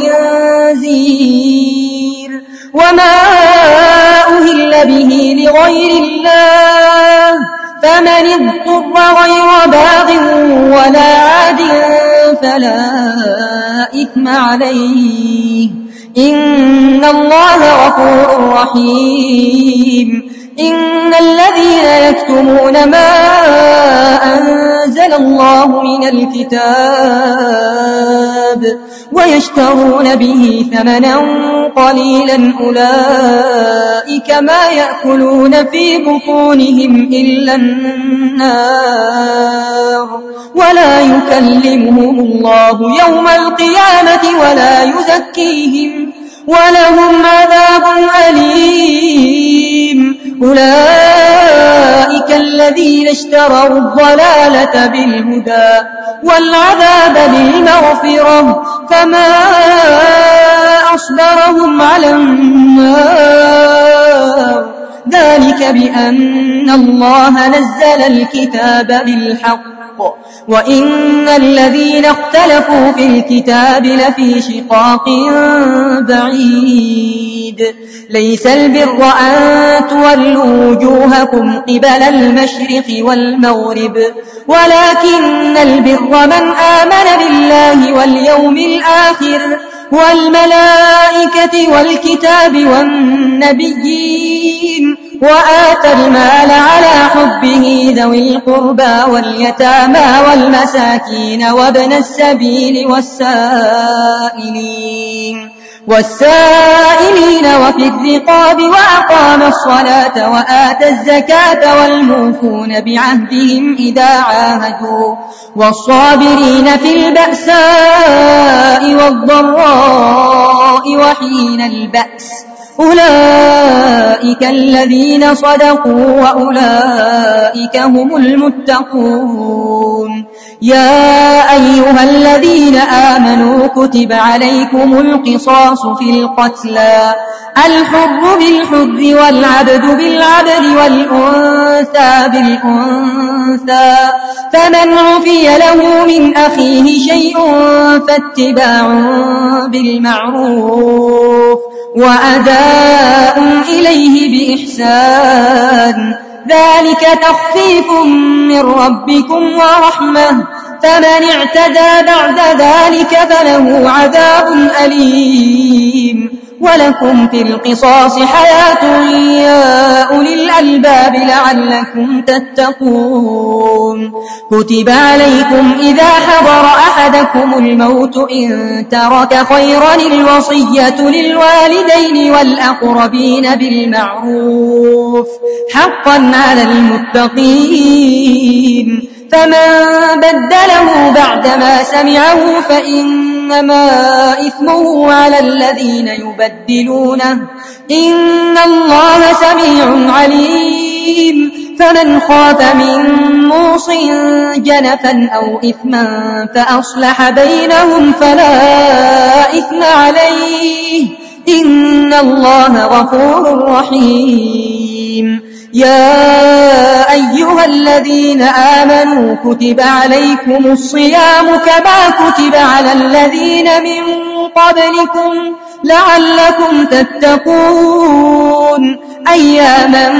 Speaker 2: الخنزير وما أهل به لغير الله فمن اضطر غير باغ ولا عاد فلا إثم عليه إن الله غفور رحيم إن الذين يكتمون ما أنزل الله من الكتاب ويشترون به ثمنا قليلا أولئك ما يأكلون في بطونهم إلا النار ولا يكلمهم الله يوم القيامة ولا يزكيهم ولهم عذاب أليم أولئك الذين اشتروا الضلالة بالهدى والعذاب بالمغفرة فما أصبرهم على النار ذلك بأن الله نزل الكتاب بالحق وإن الذين اختلفوا في الكتاب لفي شقاق بعيد ليس البر أن تولوا وجوهكم قبل المشرق والمغرب ولكن البر من آمن بالله واليوم الآخر والملائكة والكتاب والنبيين وآتى المال على حبه ذوي القربى واليتامى والمساكين وابن السبيل والسائلين وفي الرقاب وأقام الصلاة وآتى الزكاة والموفون بعهدهم إذا عاهدوا والصابرين في البأساء والضراء وحين البأس أولئك الذين صدقوا وأولئك هم المتقون. يا أيها الذين آمنوا كتب عليكم القصاص في القتلى الحر بالحر والعبد بالعبد والأنثى بالأنثى فمن عفي له من أخيه شيء فاتباع بالمعروف وأداء إليه بإحسان ذلك تخفيف من ربكم ورحمة فمن اعتدى بعد ذلك فله عذاب أليم. ولكم في القصاص حياة يا أولي الألباب لعلكم تتقون. كتب عليكم إذا حضر أحدكم الموت إن ترك خيرا الوصية للوالدين والأقربين بالمعروف حقا على المتقين. فمن بدله بعدما سمعه فإنما إثمه على الذين يبدلونه إن الله سميع عليم. فمن خاف من موص جنفا أو إثما فأصلح بينهم فلا إثم عليه إن الله غفور رحيم. يا أيها الذين آمنوا كتب عليكم الصيام كما كتب على الذين من قبلكم لعلكم تتقون أياما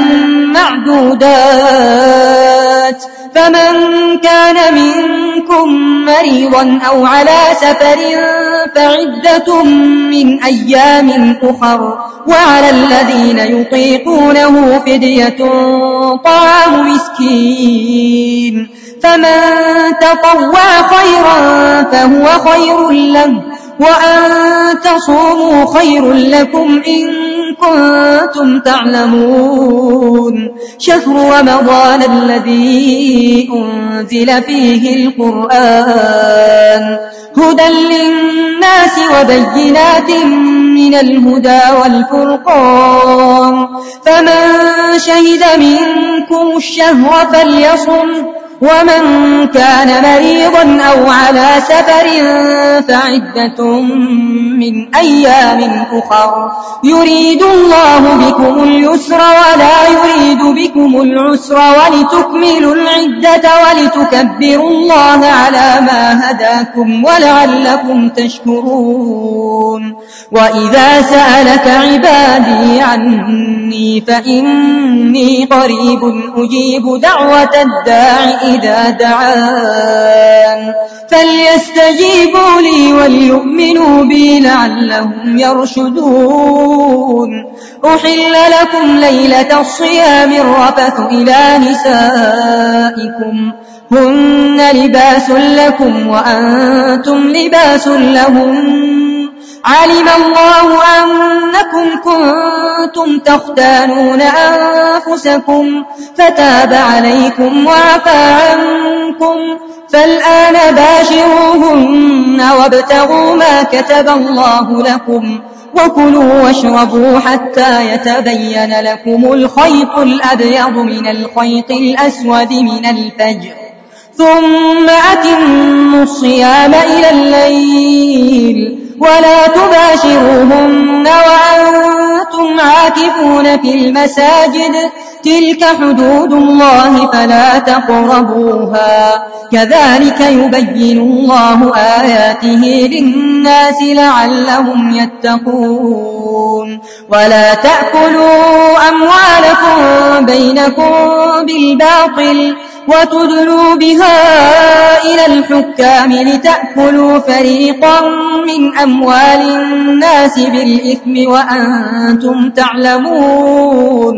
Speaker 2: معدودات. فمن كان منكم مريضا أو على سفر فعدة من أيام أخر وعلى الذين يطيقونه فدية طعام مسكين فمن تطوع خيرا فهو خير له وأن تصوموا خير لكم إن كنتم تعلمون. شهر رمضان الذي أنزل فيه القرآن هدى للناس وبينات من الهدى والفرقان فمن شهد منكم الشهر فليصم ومن كان مريضا أو على سفر فعدة من أيام أخر يريد الله بكم اليسر ولا يريد بكم العسر ولتكملوا العدة ولتكبروا الله على ما هداكم ولعلكم تشكرون. وإذا سألك عبادي عني فإني قريب أجيب دعوة الداع إذا دعان فليستجيبوا لي وليؤمنوا بي لعلهم يرشدون. أحل لكم ليلة الصيام الرفث إلى نسائكم هن لباس لكم وأنتم لباس لهم علم الله أنكم كنتم تختانون أنفسكم فتاب عليكم وعفى عنكم فالآن باشروهن وابتغوا ما كتب الله لكم وكلوا واشربوا حتى يتبين لكم الخيط الأبيض من الخيط الأسود من الفجر ثم أتموا الصيام إلى الليل ولا تباشروهن وأنتم عاكفون في المساجد تلك حدود الله فلا تقربوها كذلك يبين الله آياته للناس لعلهم يتقون. ولا تأكلوا أموالكم بينكم بالباطل وتدلوا بها إلى الحكام لتأكلوا فريقا من أموال الناس بالإثم وأنتم تعلمون.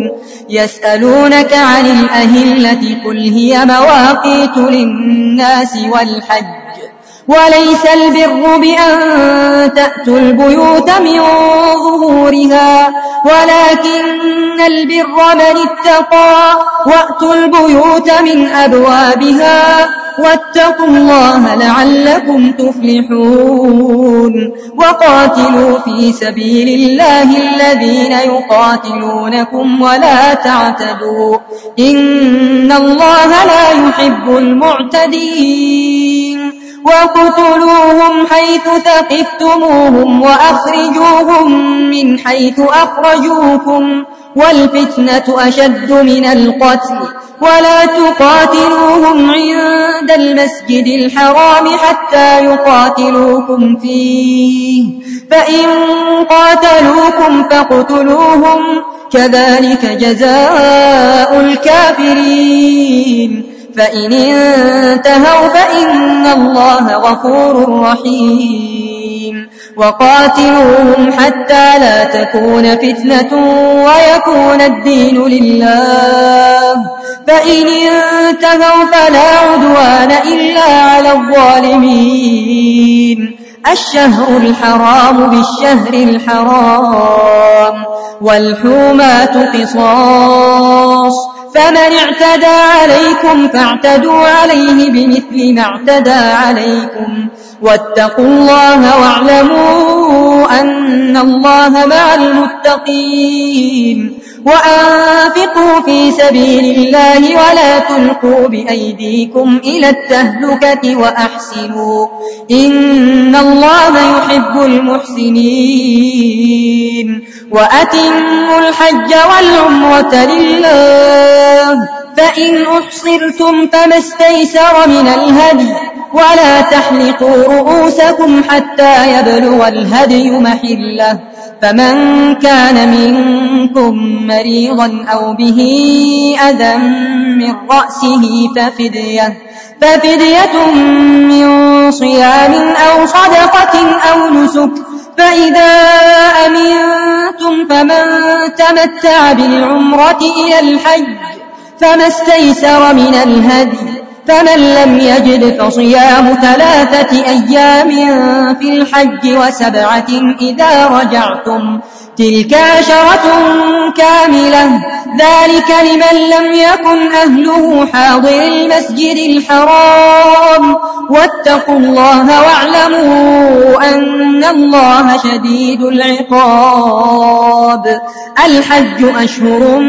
Speaker 2: يسألونك عن الأهلة قل هي مواقيت للناس والحج وليس البر بأن تأتوا البيوت من ظهورها ولكن البر من اتقى وأتوا البيوت من أبوابها واتقوا الله لعلكم تفلحون وقاتلوا في سبيل الله الذين يقاتلونكم ولا تعتدوا إن الله لا يحب المعتدين وقتلوهم حيث ثقفتموهم وأخرجوهم من حيث أخرجوكم والفتنة أشد من القتل ولا تقاتلوهم عند المسجد الحرام حتى يقاتلوكم فيه فإن قاتلوكم فاقتلوهم كذلك جزاء الكافرين فإن انتهوا فإن الله غفور رحيم وقاتلوهم حتى لا تكون فتنة ويكون الدين لله فإن انتهوا فلا عدوان إلا على الظالمين الشهر الحرام بالشهر الحرام والحرمات قصاص فمن اعتدى عليكم فاعتدوا عليه بمثل ما اعتدى عليكم واتقوا الله واعلموا أن الله مع المتقين وأنفقوا في سبيل الله ولا تلقوا بأيديكم إلى التهلكة وأحسنوا إن الله يحب المحسنين وأتموا الحج والعمرة لله فإن أحصرتم فما استيسر من الهدي ولا تحلقوا رؤوسكم حتى يبلغ الهدي محله فمن كان منكم مريضا أو به أذى من رأسه ففدية من صيام أو صدقة أو نسك فإذا أمنتم فمن تمتع بالعمرة إلى الحج فما استيسر من الهدي فمن لم يجد فصيام 3 أيام في الحج و7 إذا رجعتم تلك 10 كاملة ذلك لمن لم يكن أهله حاضر المسجد الحرام واتقوا الله واعلموا أن الله شديد العقاب الحج أشهر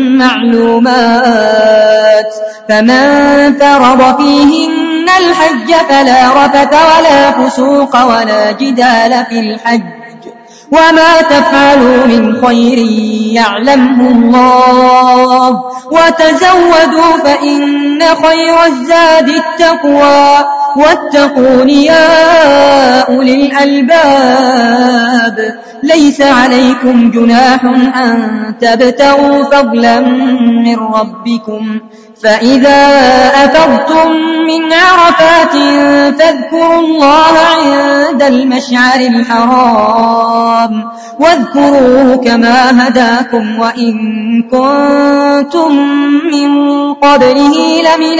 Speaker 2: معلومات فمن فرض فيهن الحج فلا رفث ولا فسوق ولا جدال في الحج وما تفعلوا من خير يعلمه الله وتزودوا فإن خير الزاد التقوى واتقون يا أولي الألباب ليس عليكم جناح أن تبتغوا فضلا من ربكم فإذا أفضتم من عرفات فاذكروا الله عند المشعر الحرام واذكروه كما هداكم وإن كنتم من قبله لمن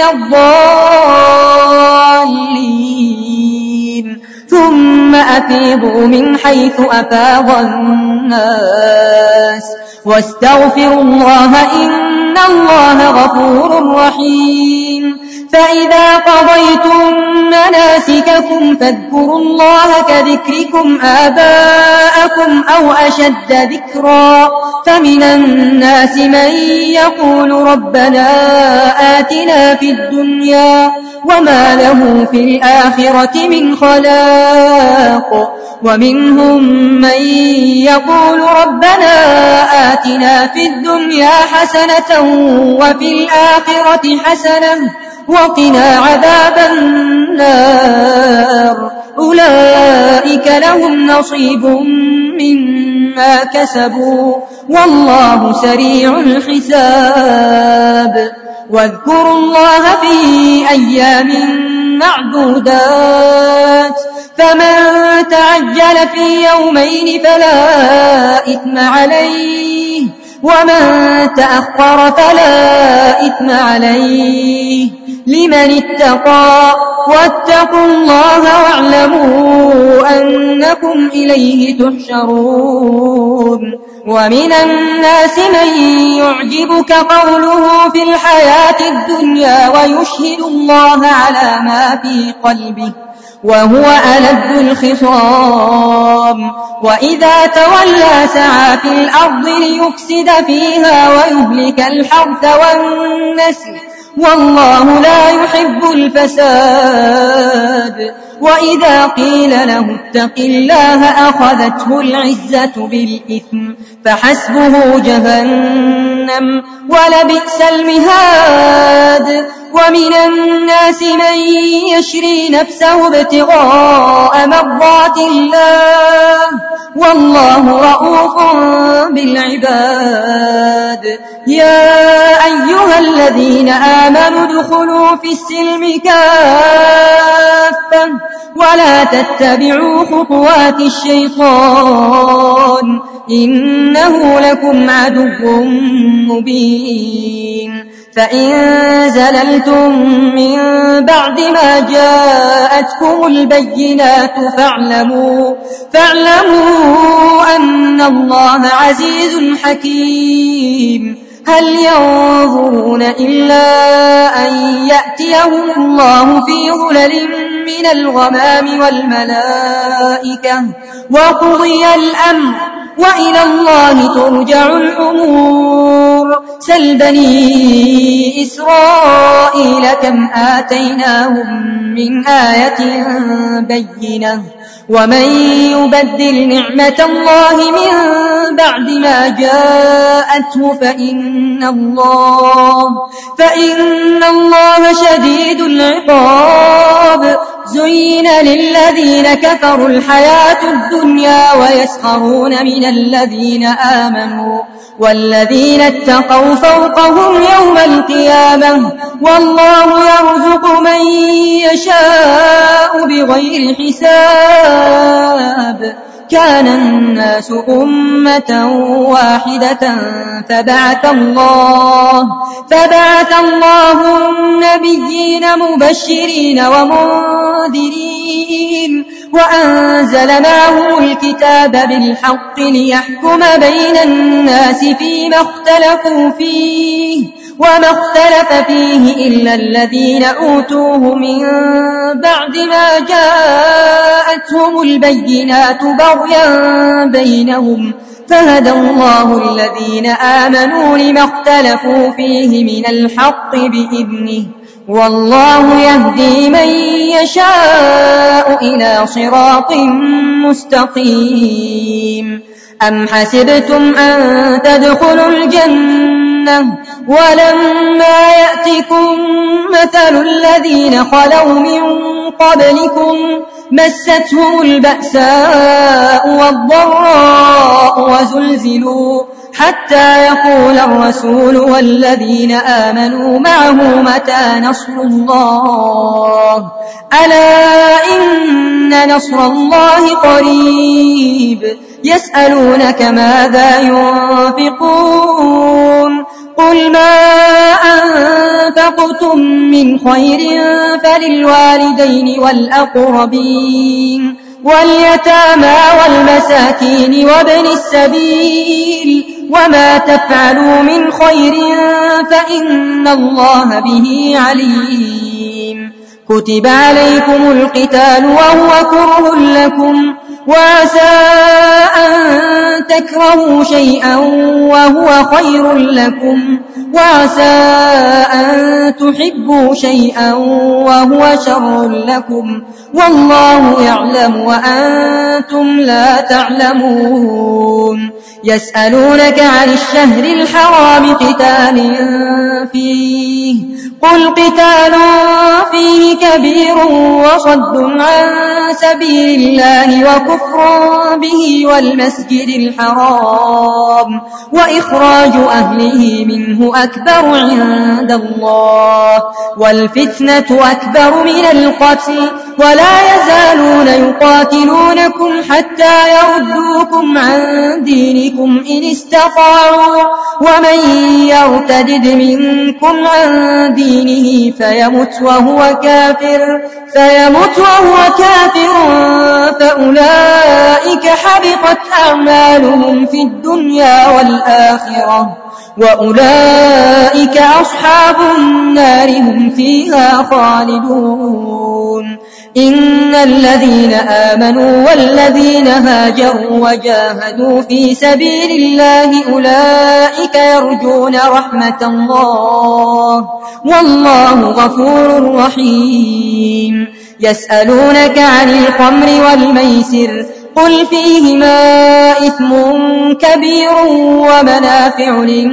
Speaker 2: الضالين ثم أفيضوا من حيث أفاض الناس واستغفروا الله إن الله غفور رحيم فإذا قضيتم مناسككم فاذكروا الله كذكركم آباءكم أو أشد ذكرا فمن الناس من يقول ربنا آتنا في الدنيا وما له في الآخرة من خلاق ومنهم من يقول ربنا آتنا في الدنيا حسنة وفي الآخرة حسنة وقنا عذاب النار أولئك لهم نصيب مما كسبوا والله سريع الحساب واذكروا الله في أيام معدودات فمن تعجل في يومين فلا إثم عليه ومن تأخر فلا إثم عليه لمن اتقى واتقوا الله واعلموا أنكم إليه تحشرون ومن الناس من يعجبك قوله في الحياة الدنيا ويشهد الله على ما في قلبه وهو ألد الخصام وإذا تولى سعى في الأرض ليفسد فيها ويهلك الحرث والنسل والله لا يحب الفساد وإذا قيل له اتق الله أخذته العزة بالإثم فحسبه جهنم ولبئس المهاد ومن الناس من يشري نفسه ابتغاء مرضات الله والله رؤوف بالعباد يا أيها الذين آمنوا ادخلوا في السلم كافة ولا تتبعوا خطوات الشيطان إنه لكم عدو مبين فإن زللتم من بعد ما جاءتكم البينات فاعلموا أن الله عزيز حكيم هل ينظرون إلا أن يأتيهم الله في ظلل من الغمام والملائكة وقضي الأمر وإلى الله ترجع الأمور سل بني إسرائيل كم آتيناهم من آية بينة ومن يبدل نعمة الله من بعد ما جاءته فإن الله شديد العقاب زين للذين كفروا الحياة الدنيا ويسخرون من الذين آمنوا والذين اتقوا فوقهم يوم القيامة والله يرزق من يشاء بغير حساب كان الناس أمة واحدة فبعث الله النبيين مبشرين ومنذرين وأنزل معهم الكتاب بالحق ليحكم بين الناس فيما اختلفوا فيه وما اختلف فيه إلا الذين أوتوه من بعد ما جاءتهم البينات بغيا بينهم فهدى الله الذين آمنوا لما اختلفوا فيه من الحق بإذنه والله يهدي من يشاء إلى صراط مستقيم أم حسبتم أن تدخلوا الجنة ولما يأتكم مثل الذين خلوا من قبلكم مستهم البأساء والضراء وزلزلوا حتى يقول الرسول والذين آمنوا معه متى نصر الله ألا إن نصر الله قريب يسألونك ماذا ينفقون قل ما أنفقتم من خير فللوالدين والأقربين واليتامى والمساكين وابن السبيل وما تفعلوا من خير فإن الله به عليم كتب عليكم القتال وهو كره لكم وعسى أن تكرهوا شيئا وهو خير لكم وعسى أن تحبوا شيئا وهو شر لكم والله يعلم وأنتم لا تعلمون يسألونك عن الشهر الحرام قتال فيه قل قتال فيه كبير وصد عن سبيل الله وكفر به والمسجد الحرام وإخراج أهله منه أكبر عند الله والفتنة أكبر من القتل ولا يزالون يقاتلونكم حتى يردوكم عن دينكم إن استطاعوا ومن يرتدد منكم عن دينه فيمت وهو كافر فأولئك حبطت أعمالهم في الدنيا والآخرة وأولئك أصحاب النار هم فيها خالدون. إن الذين آمنوا والذين هاجروا وجاهدوا في سبيل الله أولئك يرجون رحمة الله والله غفور رحيم. يسألونك عن الخمر والميسر قل فيهما إثم كبير ومنافع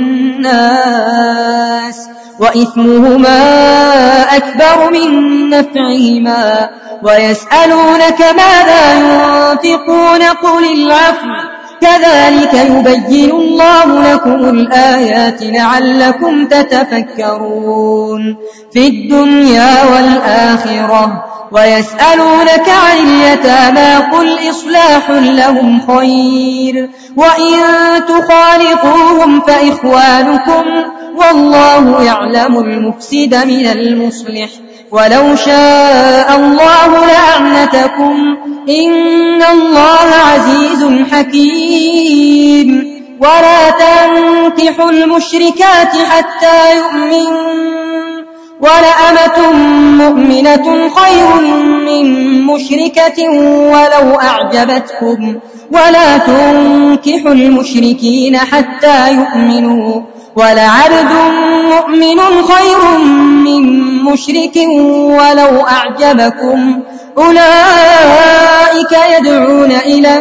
Speaker 2: للناس وإثمهما أكبر من نفعهما ويسألونك ماذا ينفقون قل العفو كذلك يبين الله لكم الآيات لعلكم تتفكرون في الدنيا والآخرة. ويسألونك عن اليتامى قل إصلاح لهم خير وإن تخالطوهم فإخوانكم والله يعلم المفسد من المصلح ولو شاء الله لأعنتكم إن الله عزيز حكيم. ولا تنكحوا المشركات حتى يؤمنوا ولأمة مؤمنة خير من مشركة ولو أعجبتكم ولا تنكحوا المشركين حتى يؤمنوا ولعبد مؤمن خير من مشرك ولو أعجبكم أولئك يدعون إلى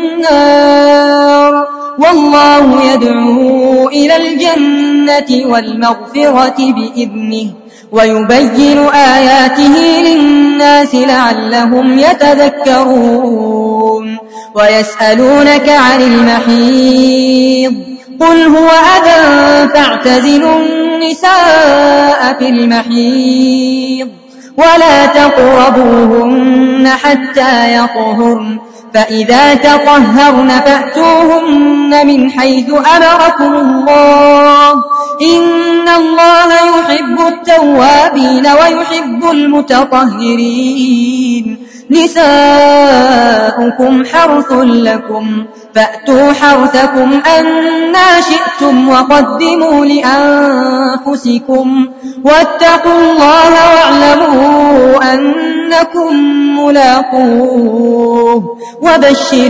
Speaker 2: النار والله يدعو إلى الجنة والمغفرة بإذنه ويبين آياته للناس لعلهم يتذكرون. ويسألونك عن المحيض قل هو أذى فاعتزلوا النساء في المحيض ولا تقربوهن حتى يطهرن فإذا تطهرن فأتوهن من حيث أمركم الله إن الله يحب التوابين ويحب المتطهرين. نساؤكم حرث لكم فأتوا حرثكم أنى شئتم وقدموا لأنفسكم واتقوا الله واعلموا أنكم ملاقوه وبشر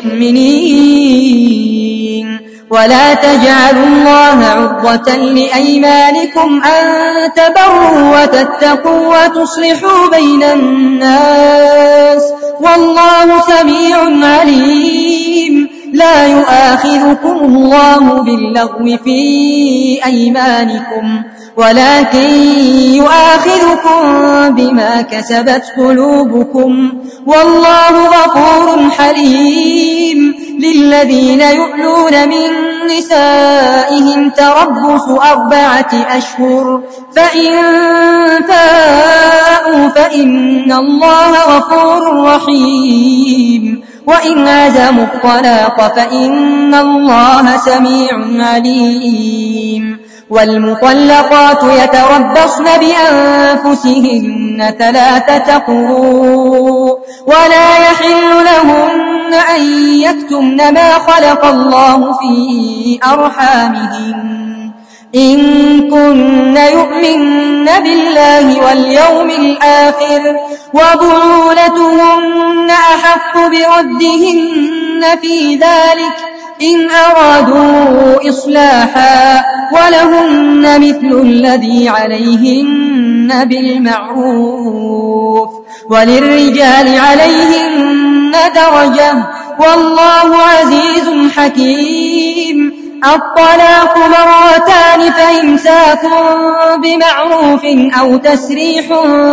Speaker 2: المؤمنين. ولا تجعلوا الله عرضة لأيمانكم أن تبروا وتتقوا وتصلحوا بين الناس والله سميع عليم. لا يؤاخذكم الله باللغو في أيمانكم ولكن يؤاخذكم بما كسبت قلوبكم والله غفور حليم. للذين يؤلون من نسائهم تربص 4 أشهر فإن فاءوا فإن الله غفور رحيم وإن عزموا الطلاق فإن الله سميع عليم. والمطلقات يتربصن بأنفسهن 3 قروء ولا يحل لهن أن يكتمن ما خلق الله في أرحامهن إن كن يؤمن بالله واليوم الآخر وبعولتهن أحق بردهن في ذلك إن أرادوا إصلاحا ولهن مثل الذي عليهن بالمعروف وللرجال عليهن درجة والله عزيز حكيم. الطلاق 2 فإمساك بمعروف أو تسريح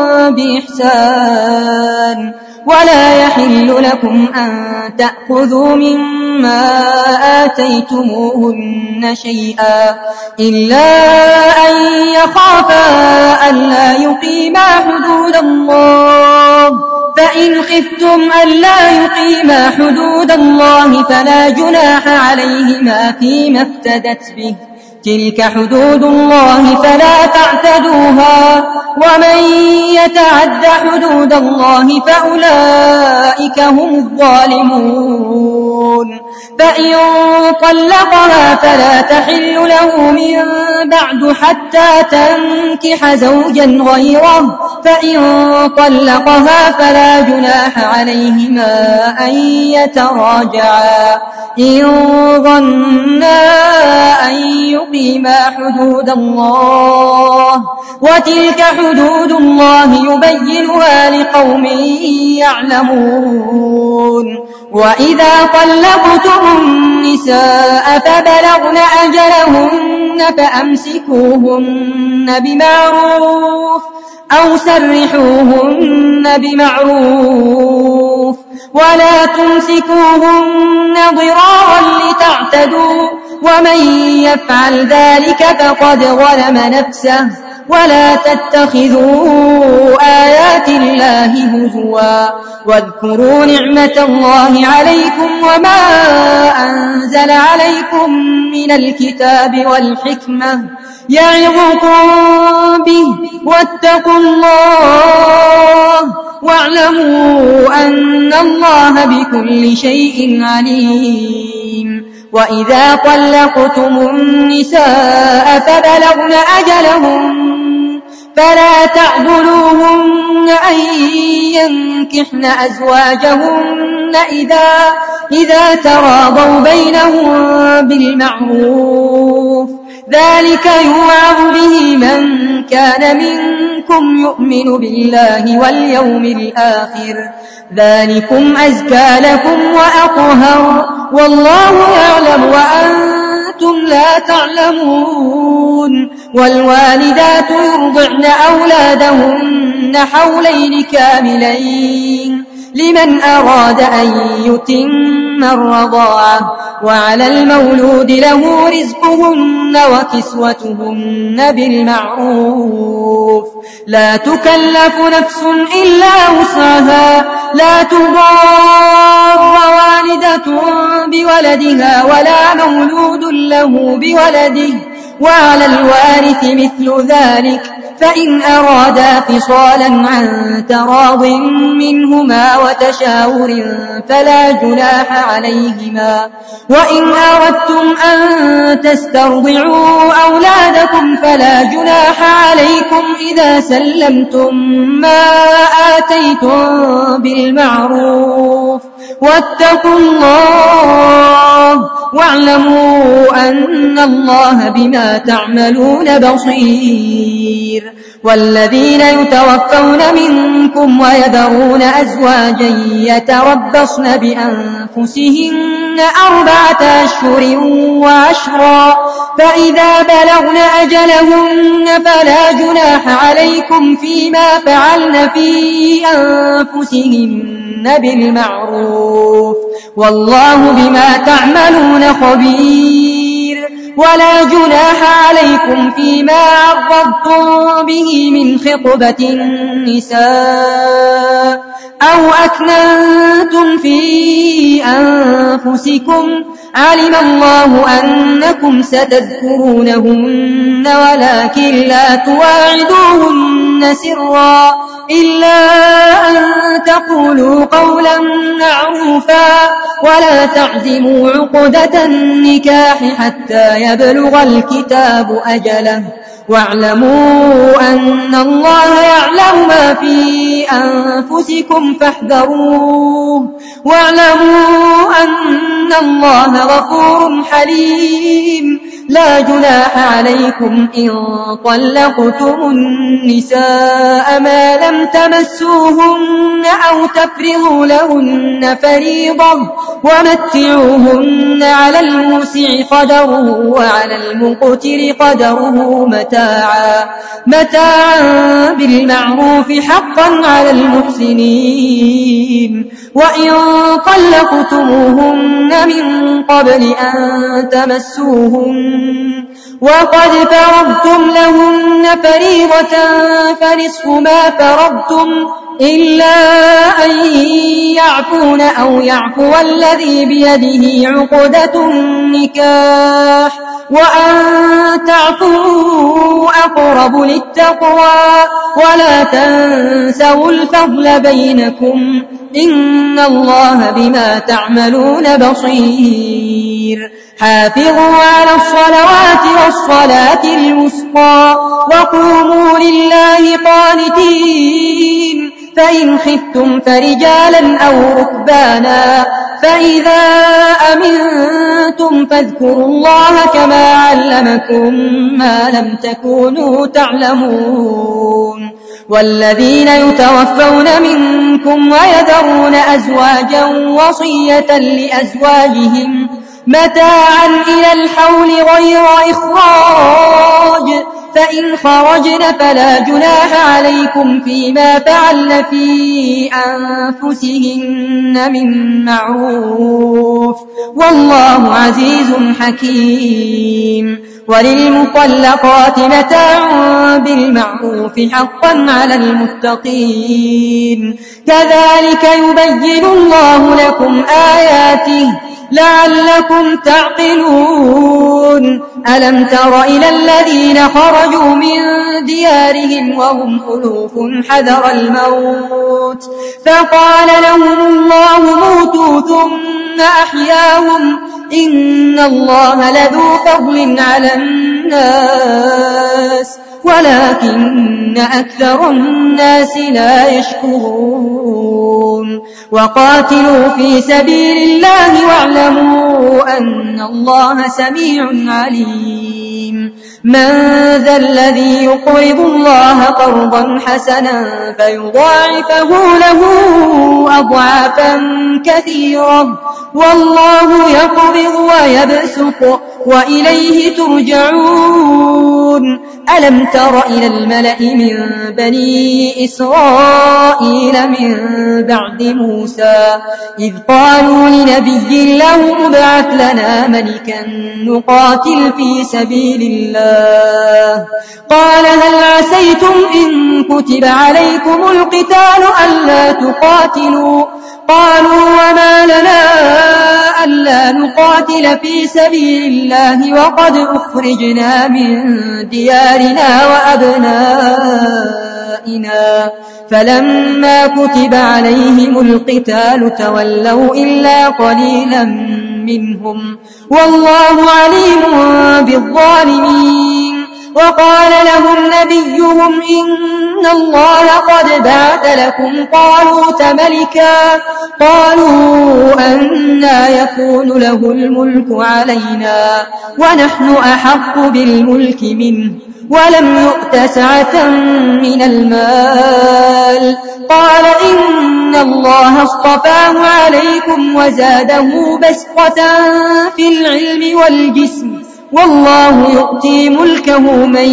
Speaker 2: بإحسان ولا يحل لكم أن تأخذوا مما آتيتموهن شيئا إلا أن يخافا ألا يقيما حدود الله فإن خفتم ألا يقيما حدود الله فلا جناح عليهما فيما افتدت به تلك حدود الله فلا تعتدوها ومن يتعد حدود الله فأولئك هم الظالمون فإن طلقها فلا تحل له من بعد حتى تنكح زوجا غيره فإن طلقها فلا جناح عليهما أن يتراجعا إن ظنا أن يقيما حدود الله وتلك حدود الله يبينها لقوم يعلمون وإذا طلقتم النساء فبلغن أجلهن فأمسكوهن بمعروف أو سرحوهن بمعروف ولا تمسكوهن ضرارا لتعتدوا ومن يفعل ذلك فقد ظلم نفسه ولا تتخذوا آيات الله هزوا واذكروا نعمة الله عليكم وما أنزل عليكم من الكتاب والحكمة يعظكم به واتقوا الله واعلموا أن الله بكل شيء عليم وإذا طلقتم النساء فبلغن أجلهن فلا تعضلوهن أن ينكحن أزواجهن إذا تراضوا بينهم بالمعروف ذلك يوعظ به من كان منكم يؤمن بالله واليوم الآخر ذلكم أزكى لكم وأطهر والله يعلم وأنتم لا تعلمون والوالدات يرضعن أولادهن حولين كاملين لمن أراد أن يتم الرضاعة وعلى المولود له رزقهن وكسوتهن بالمعروف لا تكلف نفس إلا وسعها لا تضار والدة بولدها ولا مولود له بولده وعلى الوارث مثل ذلك فإن أرادا فصالا عن تراض منهما وتشاور فلا جناح عليهما وإن أردتم أن تسترضعوا أولادكم فلا جناح عليكم إذا سلمتم ما آتيتم بالمعروف واتقوا الله واعلموا أن الله بما تعملون بصير والذين يتوفون منكم ويذرون أزواجا يتربصن بأنفسهن 4 أشهر وعشرا فإذا بلغن أجلهن فلا جناح عليكم فيما فعلن في أنفسهن بالمعروف والله بما تعملون خبير ولا جناح عليكم فيما عرضتم به من خطبة النساء أو أكننتم في أنفسكم علم الله أنكم ستذكرونهن ولكن لا تواعدوهن سرا إلا أن تقولوا قولا معروفا ولا تعزموا عقدة النكاح حتى يبلغ الكتاب أجله واعلموا أن الله يعلم ما في أنفسكم فاحذروه واعلموا أن الله غفور حليم لا جناح عليكم إن طلقتم النساء ما لم تمسوهن أو تفرضوا لهن فريضة ومتعوهن على الموسع قدره وعلى المقتر قدره متاعا بالمعروف حقا على المحسنين وإن طلقتموهن من قبل أن تمسوهن وقد فرضتم لهن فريضة فنصف ما فرضتم أردتم إلا أن يعفون أو يعفو الذي بيده عقدة النكاح وأن تعفوا أقرب للتقوى ولا تنسوا الفضل بينكم إن الله بما تعملون بصير حافظوا على الصلوات والصلاة الوسطى وقوموا لله قانتين فإن خفتم فرجالا أو ركبانا فإذا أمنتم فاذكروا الله كما علمكم ما لم تكونوا تعلمون والذين يتوفون منكم ويذرون أزواجا وصية لأزواجهم متاعا إلى الحول غير إخراج فإن خرجن فلا جناح عليكم فيما فعلن في أنفسهن من معروف والله عزيز حكيم وللمطلقات متاع بالمعروف حقا على المتقين كذلك يبين الله لكم آياته لعلكم تعقلون ألم تر إلى الذين خرجوا من ديارهم وهم ألوف حذر الموت فقال لهم الله موتوا ثم أحياهم إن الله لذو فضل على الناس ولكن أكثر الناس لا يشكرون وقاتلوا في سبيل الله واعلموا أن الله سميع عليم من ذا الذي يقرض الله قرضا حسنا فيضاعفه له أضعافا كثيرة والله يقبض ويبسط وإليه ترجعون ألم تر إلى الملأ من بني إسرائيل من بعد موسى إذ قالوا لنبي له ابعث لنا ملكا نقاتل في سبيل الله قال هل عسيتم إن كتب عليكم القتال ألا تقاتلوا قالوا وما لنا ألا نقاتل في سبيل الله وقد أخرجنا من ديارنا وأبنائنا فلما كتب عليهم القتال تولوا إلا قليلا منهم والله عليم بالظالمين وقال لهم نبيهم إن الله قد بعث لكم طالوت ملكا قالوا أنى يكون له الملك علينا ونحن أحق بالملك منه ولم يؤت سعة من المال قال إن الله اصطفاه عليكم وزاده بسطة في العلم والجسم والله يؤتي ملكه من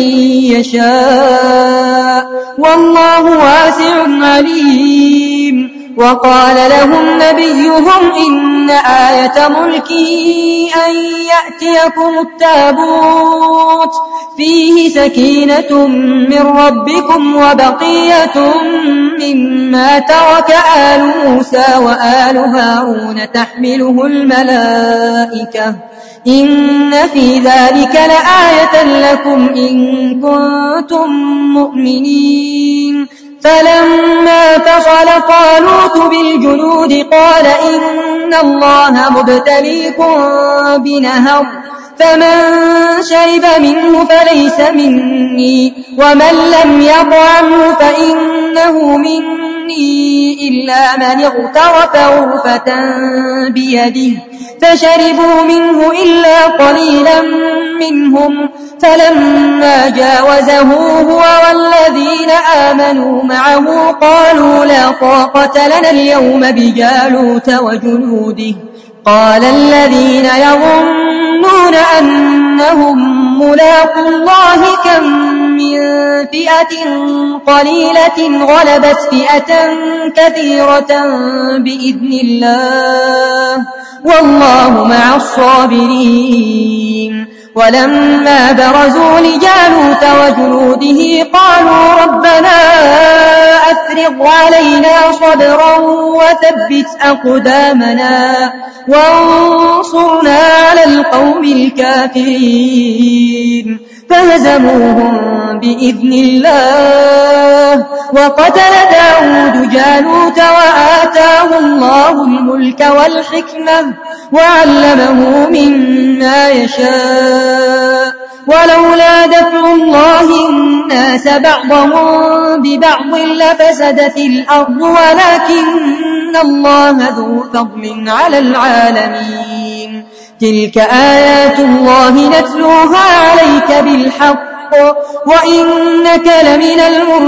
Speaker 2: يشاء والله واسع عليم وقال لهم نبيهم إن آية ملكه أن يأتيكم التابوت فيه سكينة من ربكم وبقية مما ترك آل موسى وآل هارون تحمله الملائكة إن في ذلك لآية لكم إن كنتم مؤمنين فلما فصل طالوت بالجنود قال إن الله مبتليكم بنهر فمن شرب منه فليس مني ومن لم يطعمه فإنه مني إلا من اغترف غرفة بيده فشربوا منه إلا قليلا منهم فلما جاوزه هو والذين آمنوا معه قالوا لا طاقة لنا اليوم بجالوت وجنوده قال الذين يظنون أنهم ملاقو الله كم من فئة قليلة غلبت فئة كثيرة بإذن الله والله مع الصابرين ولما برزوا لجالوت وجنوده قالوا ربنا أفرغ علينا صبرا وثبت أقدامنا وانصرنا على القوم الكافرين فهزموهم بإذن الله وقتل داود جالوت وآتاه الله الملك والحكمة وعلمه مما يشاء ولولا دفع الله الناس بعضهم ببعض لفسدت الأرض ولكن الله ذو فضل على العالمين تلك آيات الله نتلوها عليك بالحق وإنك لمن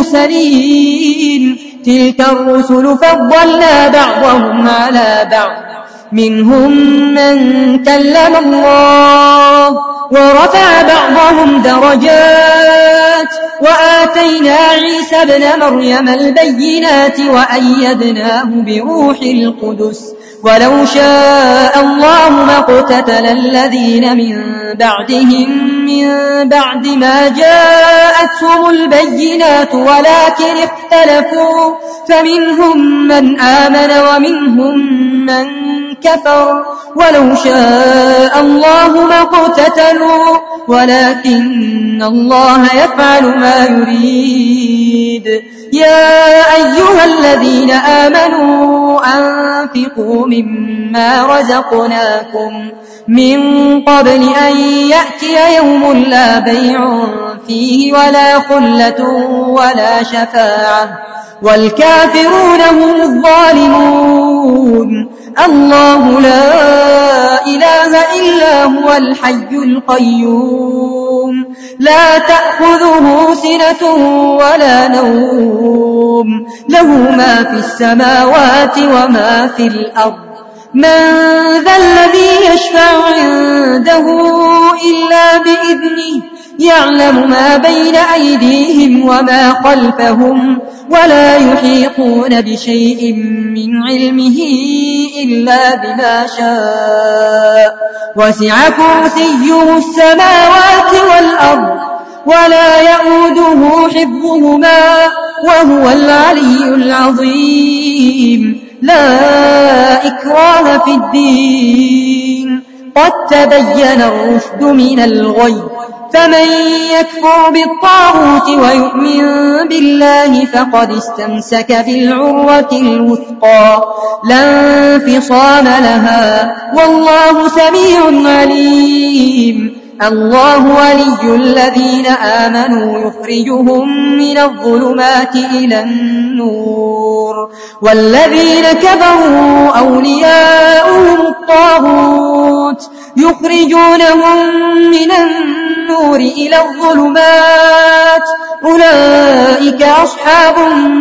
Speaker 2: المرسلين تلك الرسل فضلنا بعضهم على بعض منهم من كلم الله ورفع بعضهم درجات وآتينا عيسى ابن مريم البينات وأيدناه بروح القدس ولو شاء الله ما اقتتل الذين من بعدهم من بعد ما جاءتهم البينات ولكن اختلفوا فمنهم من آمن ومنهم من كفر ولو شاء الله ما اقتتلوا ولكن الله يفعل ما يريد يا أيها الذين آمنوا أنفقوا مما رزقناكم من قبل أن يأتي يوم لا بيع فيه ولا خلة ولا شفاعة والكافرون هم الظالمون الله لا إله إلا هو الحي القيوم لا تأخذه سنة ولا نوم له ما في السماوات وما في الأرض من ذا الذي يشفع عنده إلا بإذنه يعلم ما بين أيديهم وما خلفهم ولا يحيطون بشيء من علمه إلا بما شاء وسع كرسيه السماوات والأرض ولا يؤوده حفظهما وهو العلي العظيم لا إكراه في الدين قد تبين الرشد من الغي فمن يكفر بالطاغوت ويؤمن بالله فقد استمسك بالعروة الوثقى لا انفصام لها والله سميع عليم الله ولي الذين آمنوا يخرجهم من الظلمات إلى النور والذين كفروا أولياؤهم الطاغوت يخرجونهم من النور إلى الظلمات أولئك أصحاب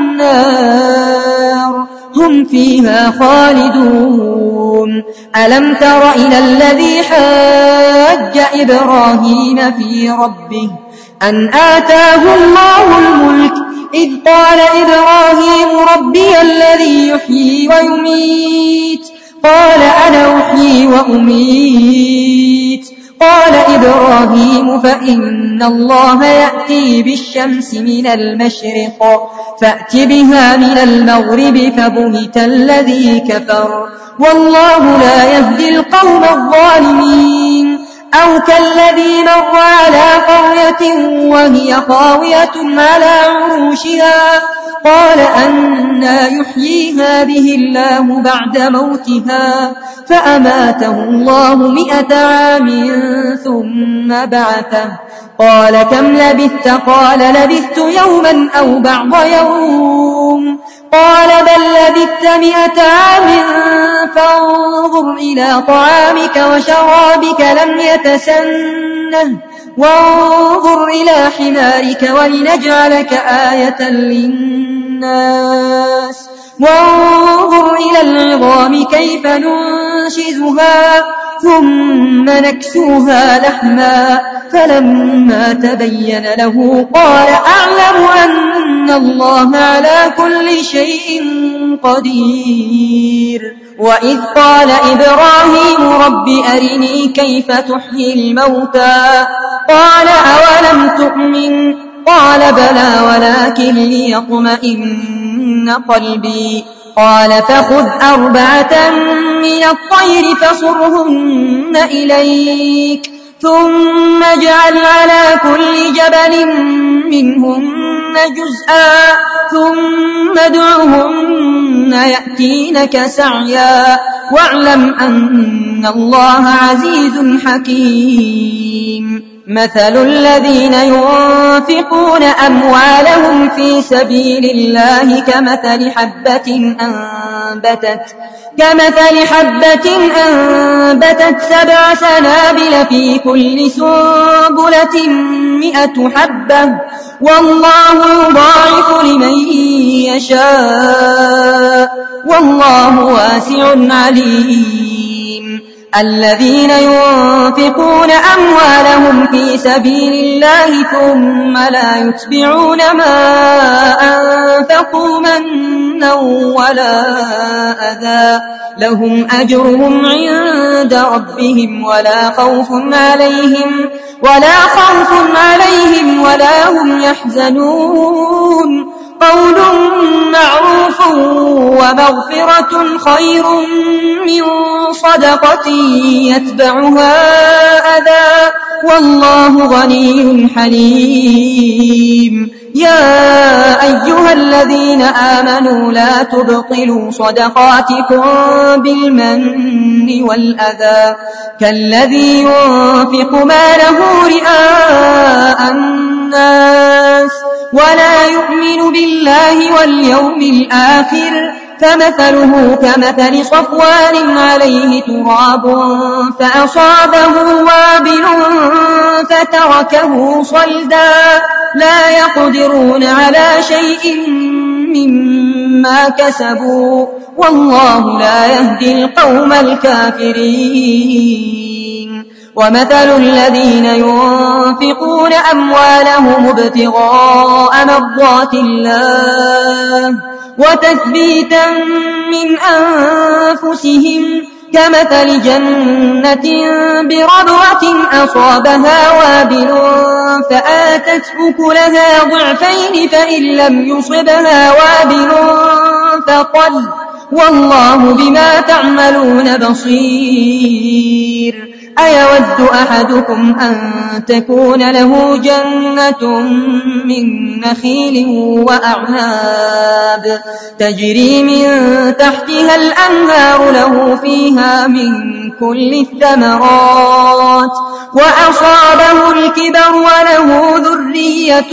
Speaker 2: النار هم فيها خالدون ألم تر إلى الذي حاج إبراهيم في ربه أن آتاه الله الملك إذ قال إبراهيم ربي الذي يحيي ويميت قال أنا أحيي وأميت قال إبراهيم فإن الله يأتي بالشمس من المشرق فأت بها من المغرب فبهت الذي كفر والله لا يهدي القوم الظالمين أو كالذي مر على قرية وهي خاوية على عروشها قال أنى يحيي هذه الله بعد موتها فأماته الله 100 عام ثم بعثه قال كم لبثت قال لبثت يوما أو بعض يوم قال بل لبثت 100 عام فانظر إلى طعامك وشرابك لم يتسنه وانظر إلى حمارك ولنجعلك آية للناس وانظر إلى العظام كيف ننشزها ثم نكسوها لحما فلما تبين له قال أعلم أن أن الله على كل شيء قدير. وإذ قال إبراهيم رب أرني كيف تحيي الموتى قال أولم تؤمن قال بلى ولكن ليطمئن قلبي قال فخذ 4 من الطير فصرهن إليك ثم اجعل على كل جبل منهن جزءا ثم ادعهن يأتينك سعيا واعلم أن الله عزيز حكيم. مثل الذين ينفقون أموالهم في سبيل الله كمثل حبة أنبتت 7 سنابل في كل سنبلة 100 حبة والله يضاعف لمن يشاء والله واسع عليم. الذين ينفقون أموالهم في سبيل الله ثم لا يتبعون ما أنفقوا منا ولا أذى لهم أجرهم عند ربهم ولا خوف عليهم ولا هم يحزنون. قول معروف ومغفرة خير من صدقة يتبعها أذى والله غني حليم. يا أيها الذين آمنوا لا تبطلوا صدقاتكم بالمن والأذى كالذي ينفق ماله رئاء الناس ولا يؤمن بالله واليوم الآخر فمثله كمثل صفوان عليه تراب فأصابه وابل فتركه صلدا لا يقدرون على شيء مما كسبوا والله لا يهدي القوم الكافرين. ومثل الذين ينفقون أموالهم ابتغاء مرضات الله وتثبيتا من أنفسهم كمثل جنة بربوة أصابها وابل فآتت أكلها ضعفين فإن لم يصبها وابل فطل والله بما تعملون بصير. أيود أحدكم أن تكون له جنة من نخيل وأعناب تجري من تحتها الأنهار له فيها من كل الثمرات وأصابه الكبر وله ذرية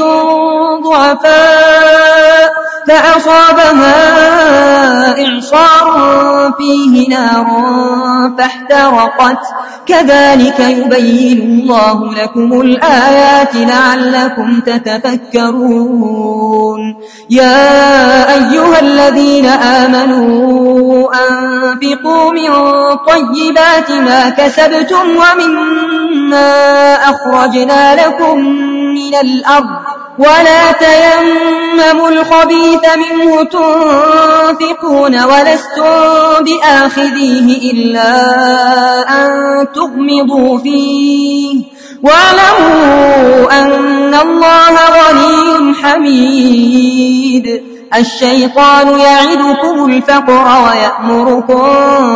Speaker 2: ضعفاء فأصابها إعصار فيه نار فاحترقت كذلك يبين الله لكم الآيات لعلكم تتفكرون. يا أيها الذين آمنوا أنفقوا من طيبات ما كسبتم ومما أخرجنا لكم من الأرض ولا تيمموا الخبيث منه تنفقون ولستم بآخذيه إلا أن تغمضوا فيه واعلموا أن الله غني حميد. الشيطان يعدكم الفقر ويأمركم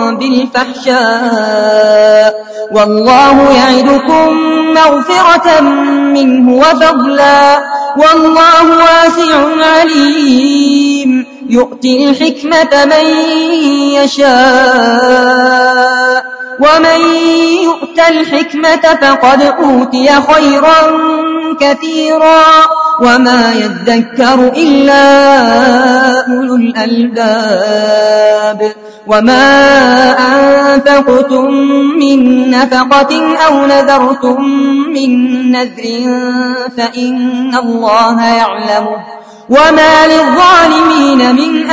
Speaker 2: بالفحشاء والله يعدكم مغفرة منه وفضلا والله واسع عليم. يؤتي الحكمة من يشاء ومن يؤت الحكمة فقد أوتي خيرا كثيرا وما يذكر إلا أولو الألباب. وما أنفقتم من نفقة أو نذرتم من نذر فإن الله يعلمه وما للظالمين من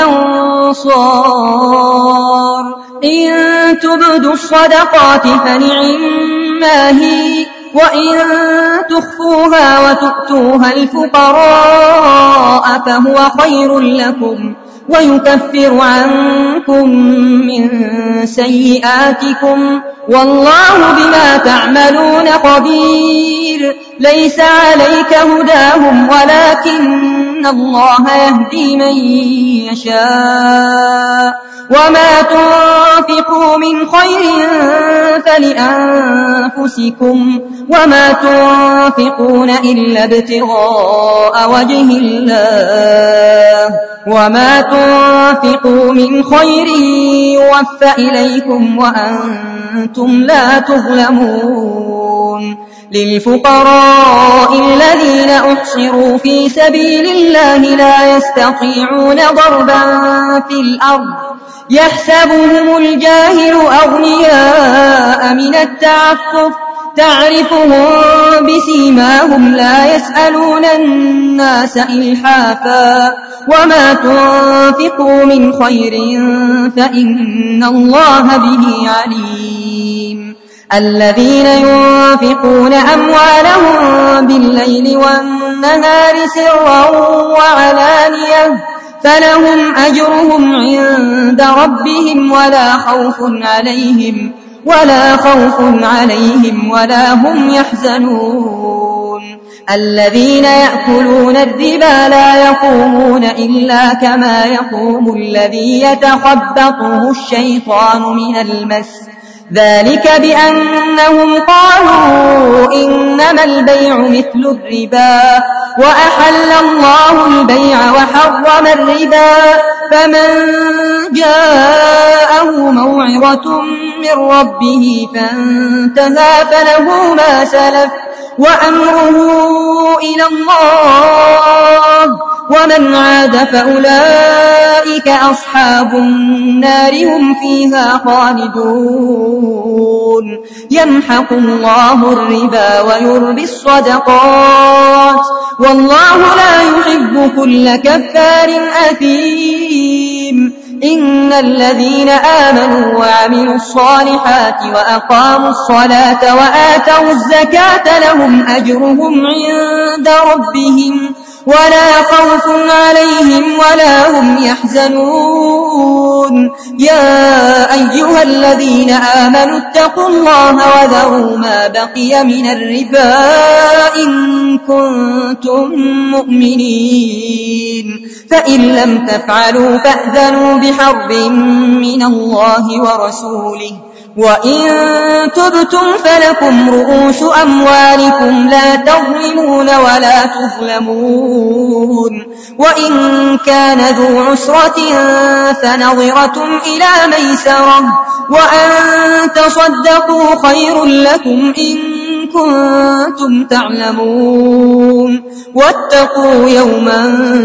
Speaker 2: أنصار. إن تبدوا الصدقات فنعما هي وإن تخفوها وتؤتوها الفقراء فهو خير لكم ويكفر عنكم من سيئاتكم والله بما تعملون خبير. ليس عليك هداهم ولكن الله يهدي من يشاء وما تنفقوا من خير فلأنفسكم وما تنفقون إلا ابتغاء وجه الله وما تنفقوا من خير يوفى إليكم وأنتم لا تظلمون. للفقراء الذين أحصروا في سبيل الله لا يستطيعون ضربا في الأرض يحسبهم الجاهل أغنياء من التعفف تعرفهم بسيماهم لا يسألون الناس إلحافا وما تنفقوا من خير فإن الله به عليم. الذين ينفقون أموالهم بالليل والنهار سرا وعلانية فلهم أجرهم عند ربهم ولا خوف عليهم ولا هم يحزنون. الذين يأكلون الربا لا يقومون إلا كما يقوم الذي يتخبطه الشيطان من المس ذلك بأنهم قالوا إنما البيع مثل الربا وأحل الله البيع وحرم الربا فمن جاءه موعظة من ربه فانتهى فله ما سلف وأمره إلى الله ومن عاد فأولئك أصحاب النار هم فيها خالدون. يمحق الله الربا ويربي الصدقات والله لا يحب كل كفار أثيم. إن الذين آمنوا وعملوا الصالحات وأقاموا الصلاة وآتوا الزكاة لهم أجرهم عند ربهم ولا خوف عليهم ولا هم يحزنون. يا أيها الذين آمنوا اتقوا الله وذروا ما بقي من الربا إن كنتم مؤمنين فإن لم تفعلوا فأذنوا بحرب من الله ورسوله وإن تبتم فلكم رؤوس أموالكم لا تظلمون ولا تظلمون. وإن كان ذو عسرة فنظرة إلى ميسرة وأن تصدقوا خير لكم إن كنتم تعلمون. واتقوا يوما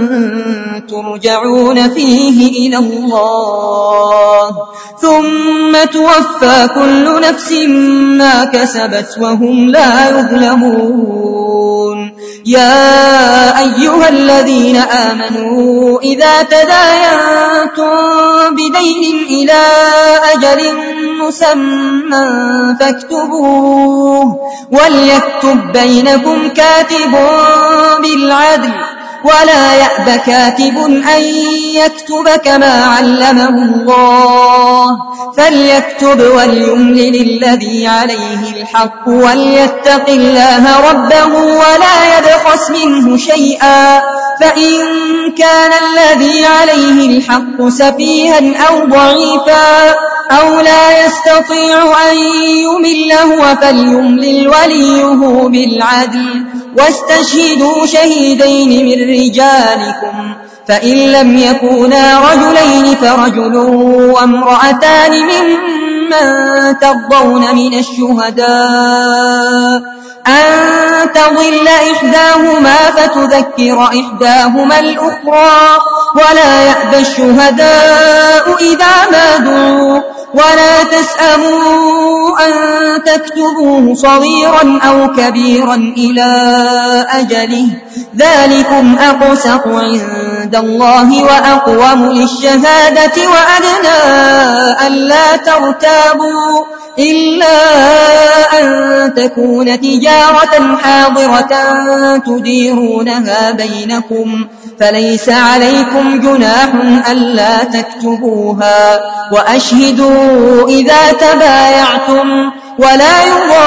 Speaker 2: ترجعون فيه إلى الله ثم توفى كل نفس ما كسبت وهم لا يظلمون. يا أيها الذين آمنوا إذا تداينتم بدين إلى أجل مسمى فاكتبوه وليكتب بينكم كاتب بالعدل ولا يأب كاتب أن يكتب كما علمه الله فليكتب وليملل الذي عليه الحق وليتق الله ربه ولا يبخس منه شيئا فإن كان الذي عليه الحق سفيها أو ضعيفا أو لا يستطيع أن يمل هو فليملل وليه بالعدل واستشهدوا شهيدين من رجالكم فإن لم يكونا رجلين فرجل وامرأتان ممن ترضون من الشهداء أن تضل إحداهما فتذكر إحداهما الأخرى ولا يأبى الشهداء إذا ما دعوا ولا تسأموا أن تكتبوه صغيرا أو كبيرا إلى أجله ذلكم أقسط عند الله وأقوم للشهادة وأدنى ألا ترتابوا إلا أن تكون تجارة حاضرة تديرونها بينكم فليس عليكم جناح ألا تكتبوها وأشهدوا إذا تبايعتم ولا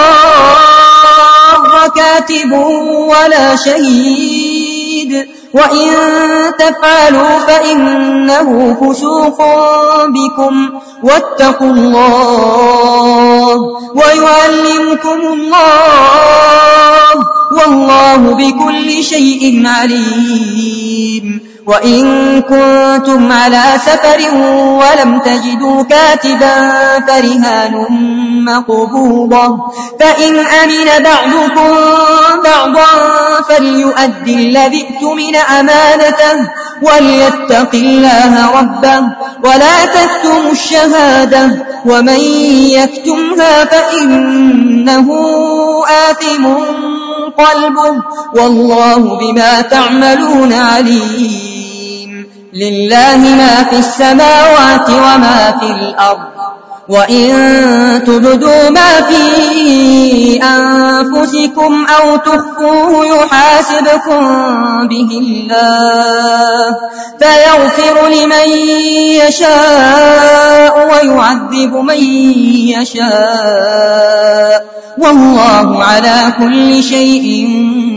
Speaker 2: يضار كاتب ولا شهيد وإن تفعلوا فإنه فسوق بكم واتقوا الله ويعلمكم الله والله بكل شيء عليم. وإن كنتم على سفر ولم تجدوا كاتبا فرهان مقبوضة فإن أمن بعضكم بعضا فليؤدي الذي اؤتمن أمانته وليتق الله ربه ولا تكتموا الشهادة ومن يكتمها فإنه آثم قلبه والله بما تعملون عليم. لله ما في السماوات وما في الأرض وإن تبدوا ما في أنفسكم أو تخفوه يحاسبكم به الله فيغفر لمن يشاء ويعذب من يشاء والله على كل شيء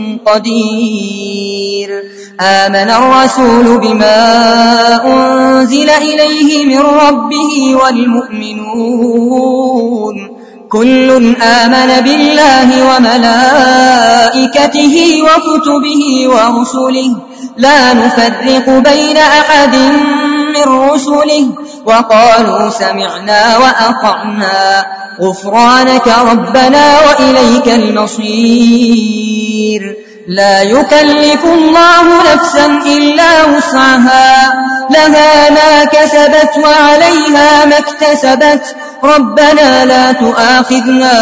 Speaker 2: قدير. آمن الرسول بما أنزل إليه من ربه والمؤمنون كل آمن بالله وملائكته وكتبه ورسله لا نفرق بين أحد من رسله وقالوا سمعنا وأطعنا غفرانك ربنا وإليك المصير. لا يكلف الله نفسا إلا وسعها لها ما كسبت وعليها ما اكتسبت ربنا لا تؤاخذنا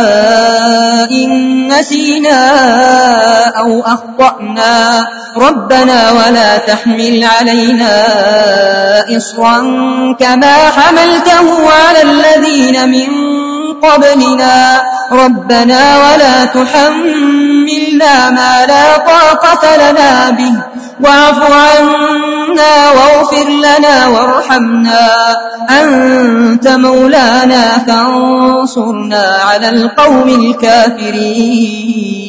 Speaker 2: إن نسينا أو أخطأنا ربنا ولا تحمل علينا إصرا كما حملته على الذين من قبلنا ربنا ولا تحملنا ما لا طاقة لنا به واعف عنا واغفر لنا وارحمنا أنت مولانا فانصرنا على القوم الكافرين.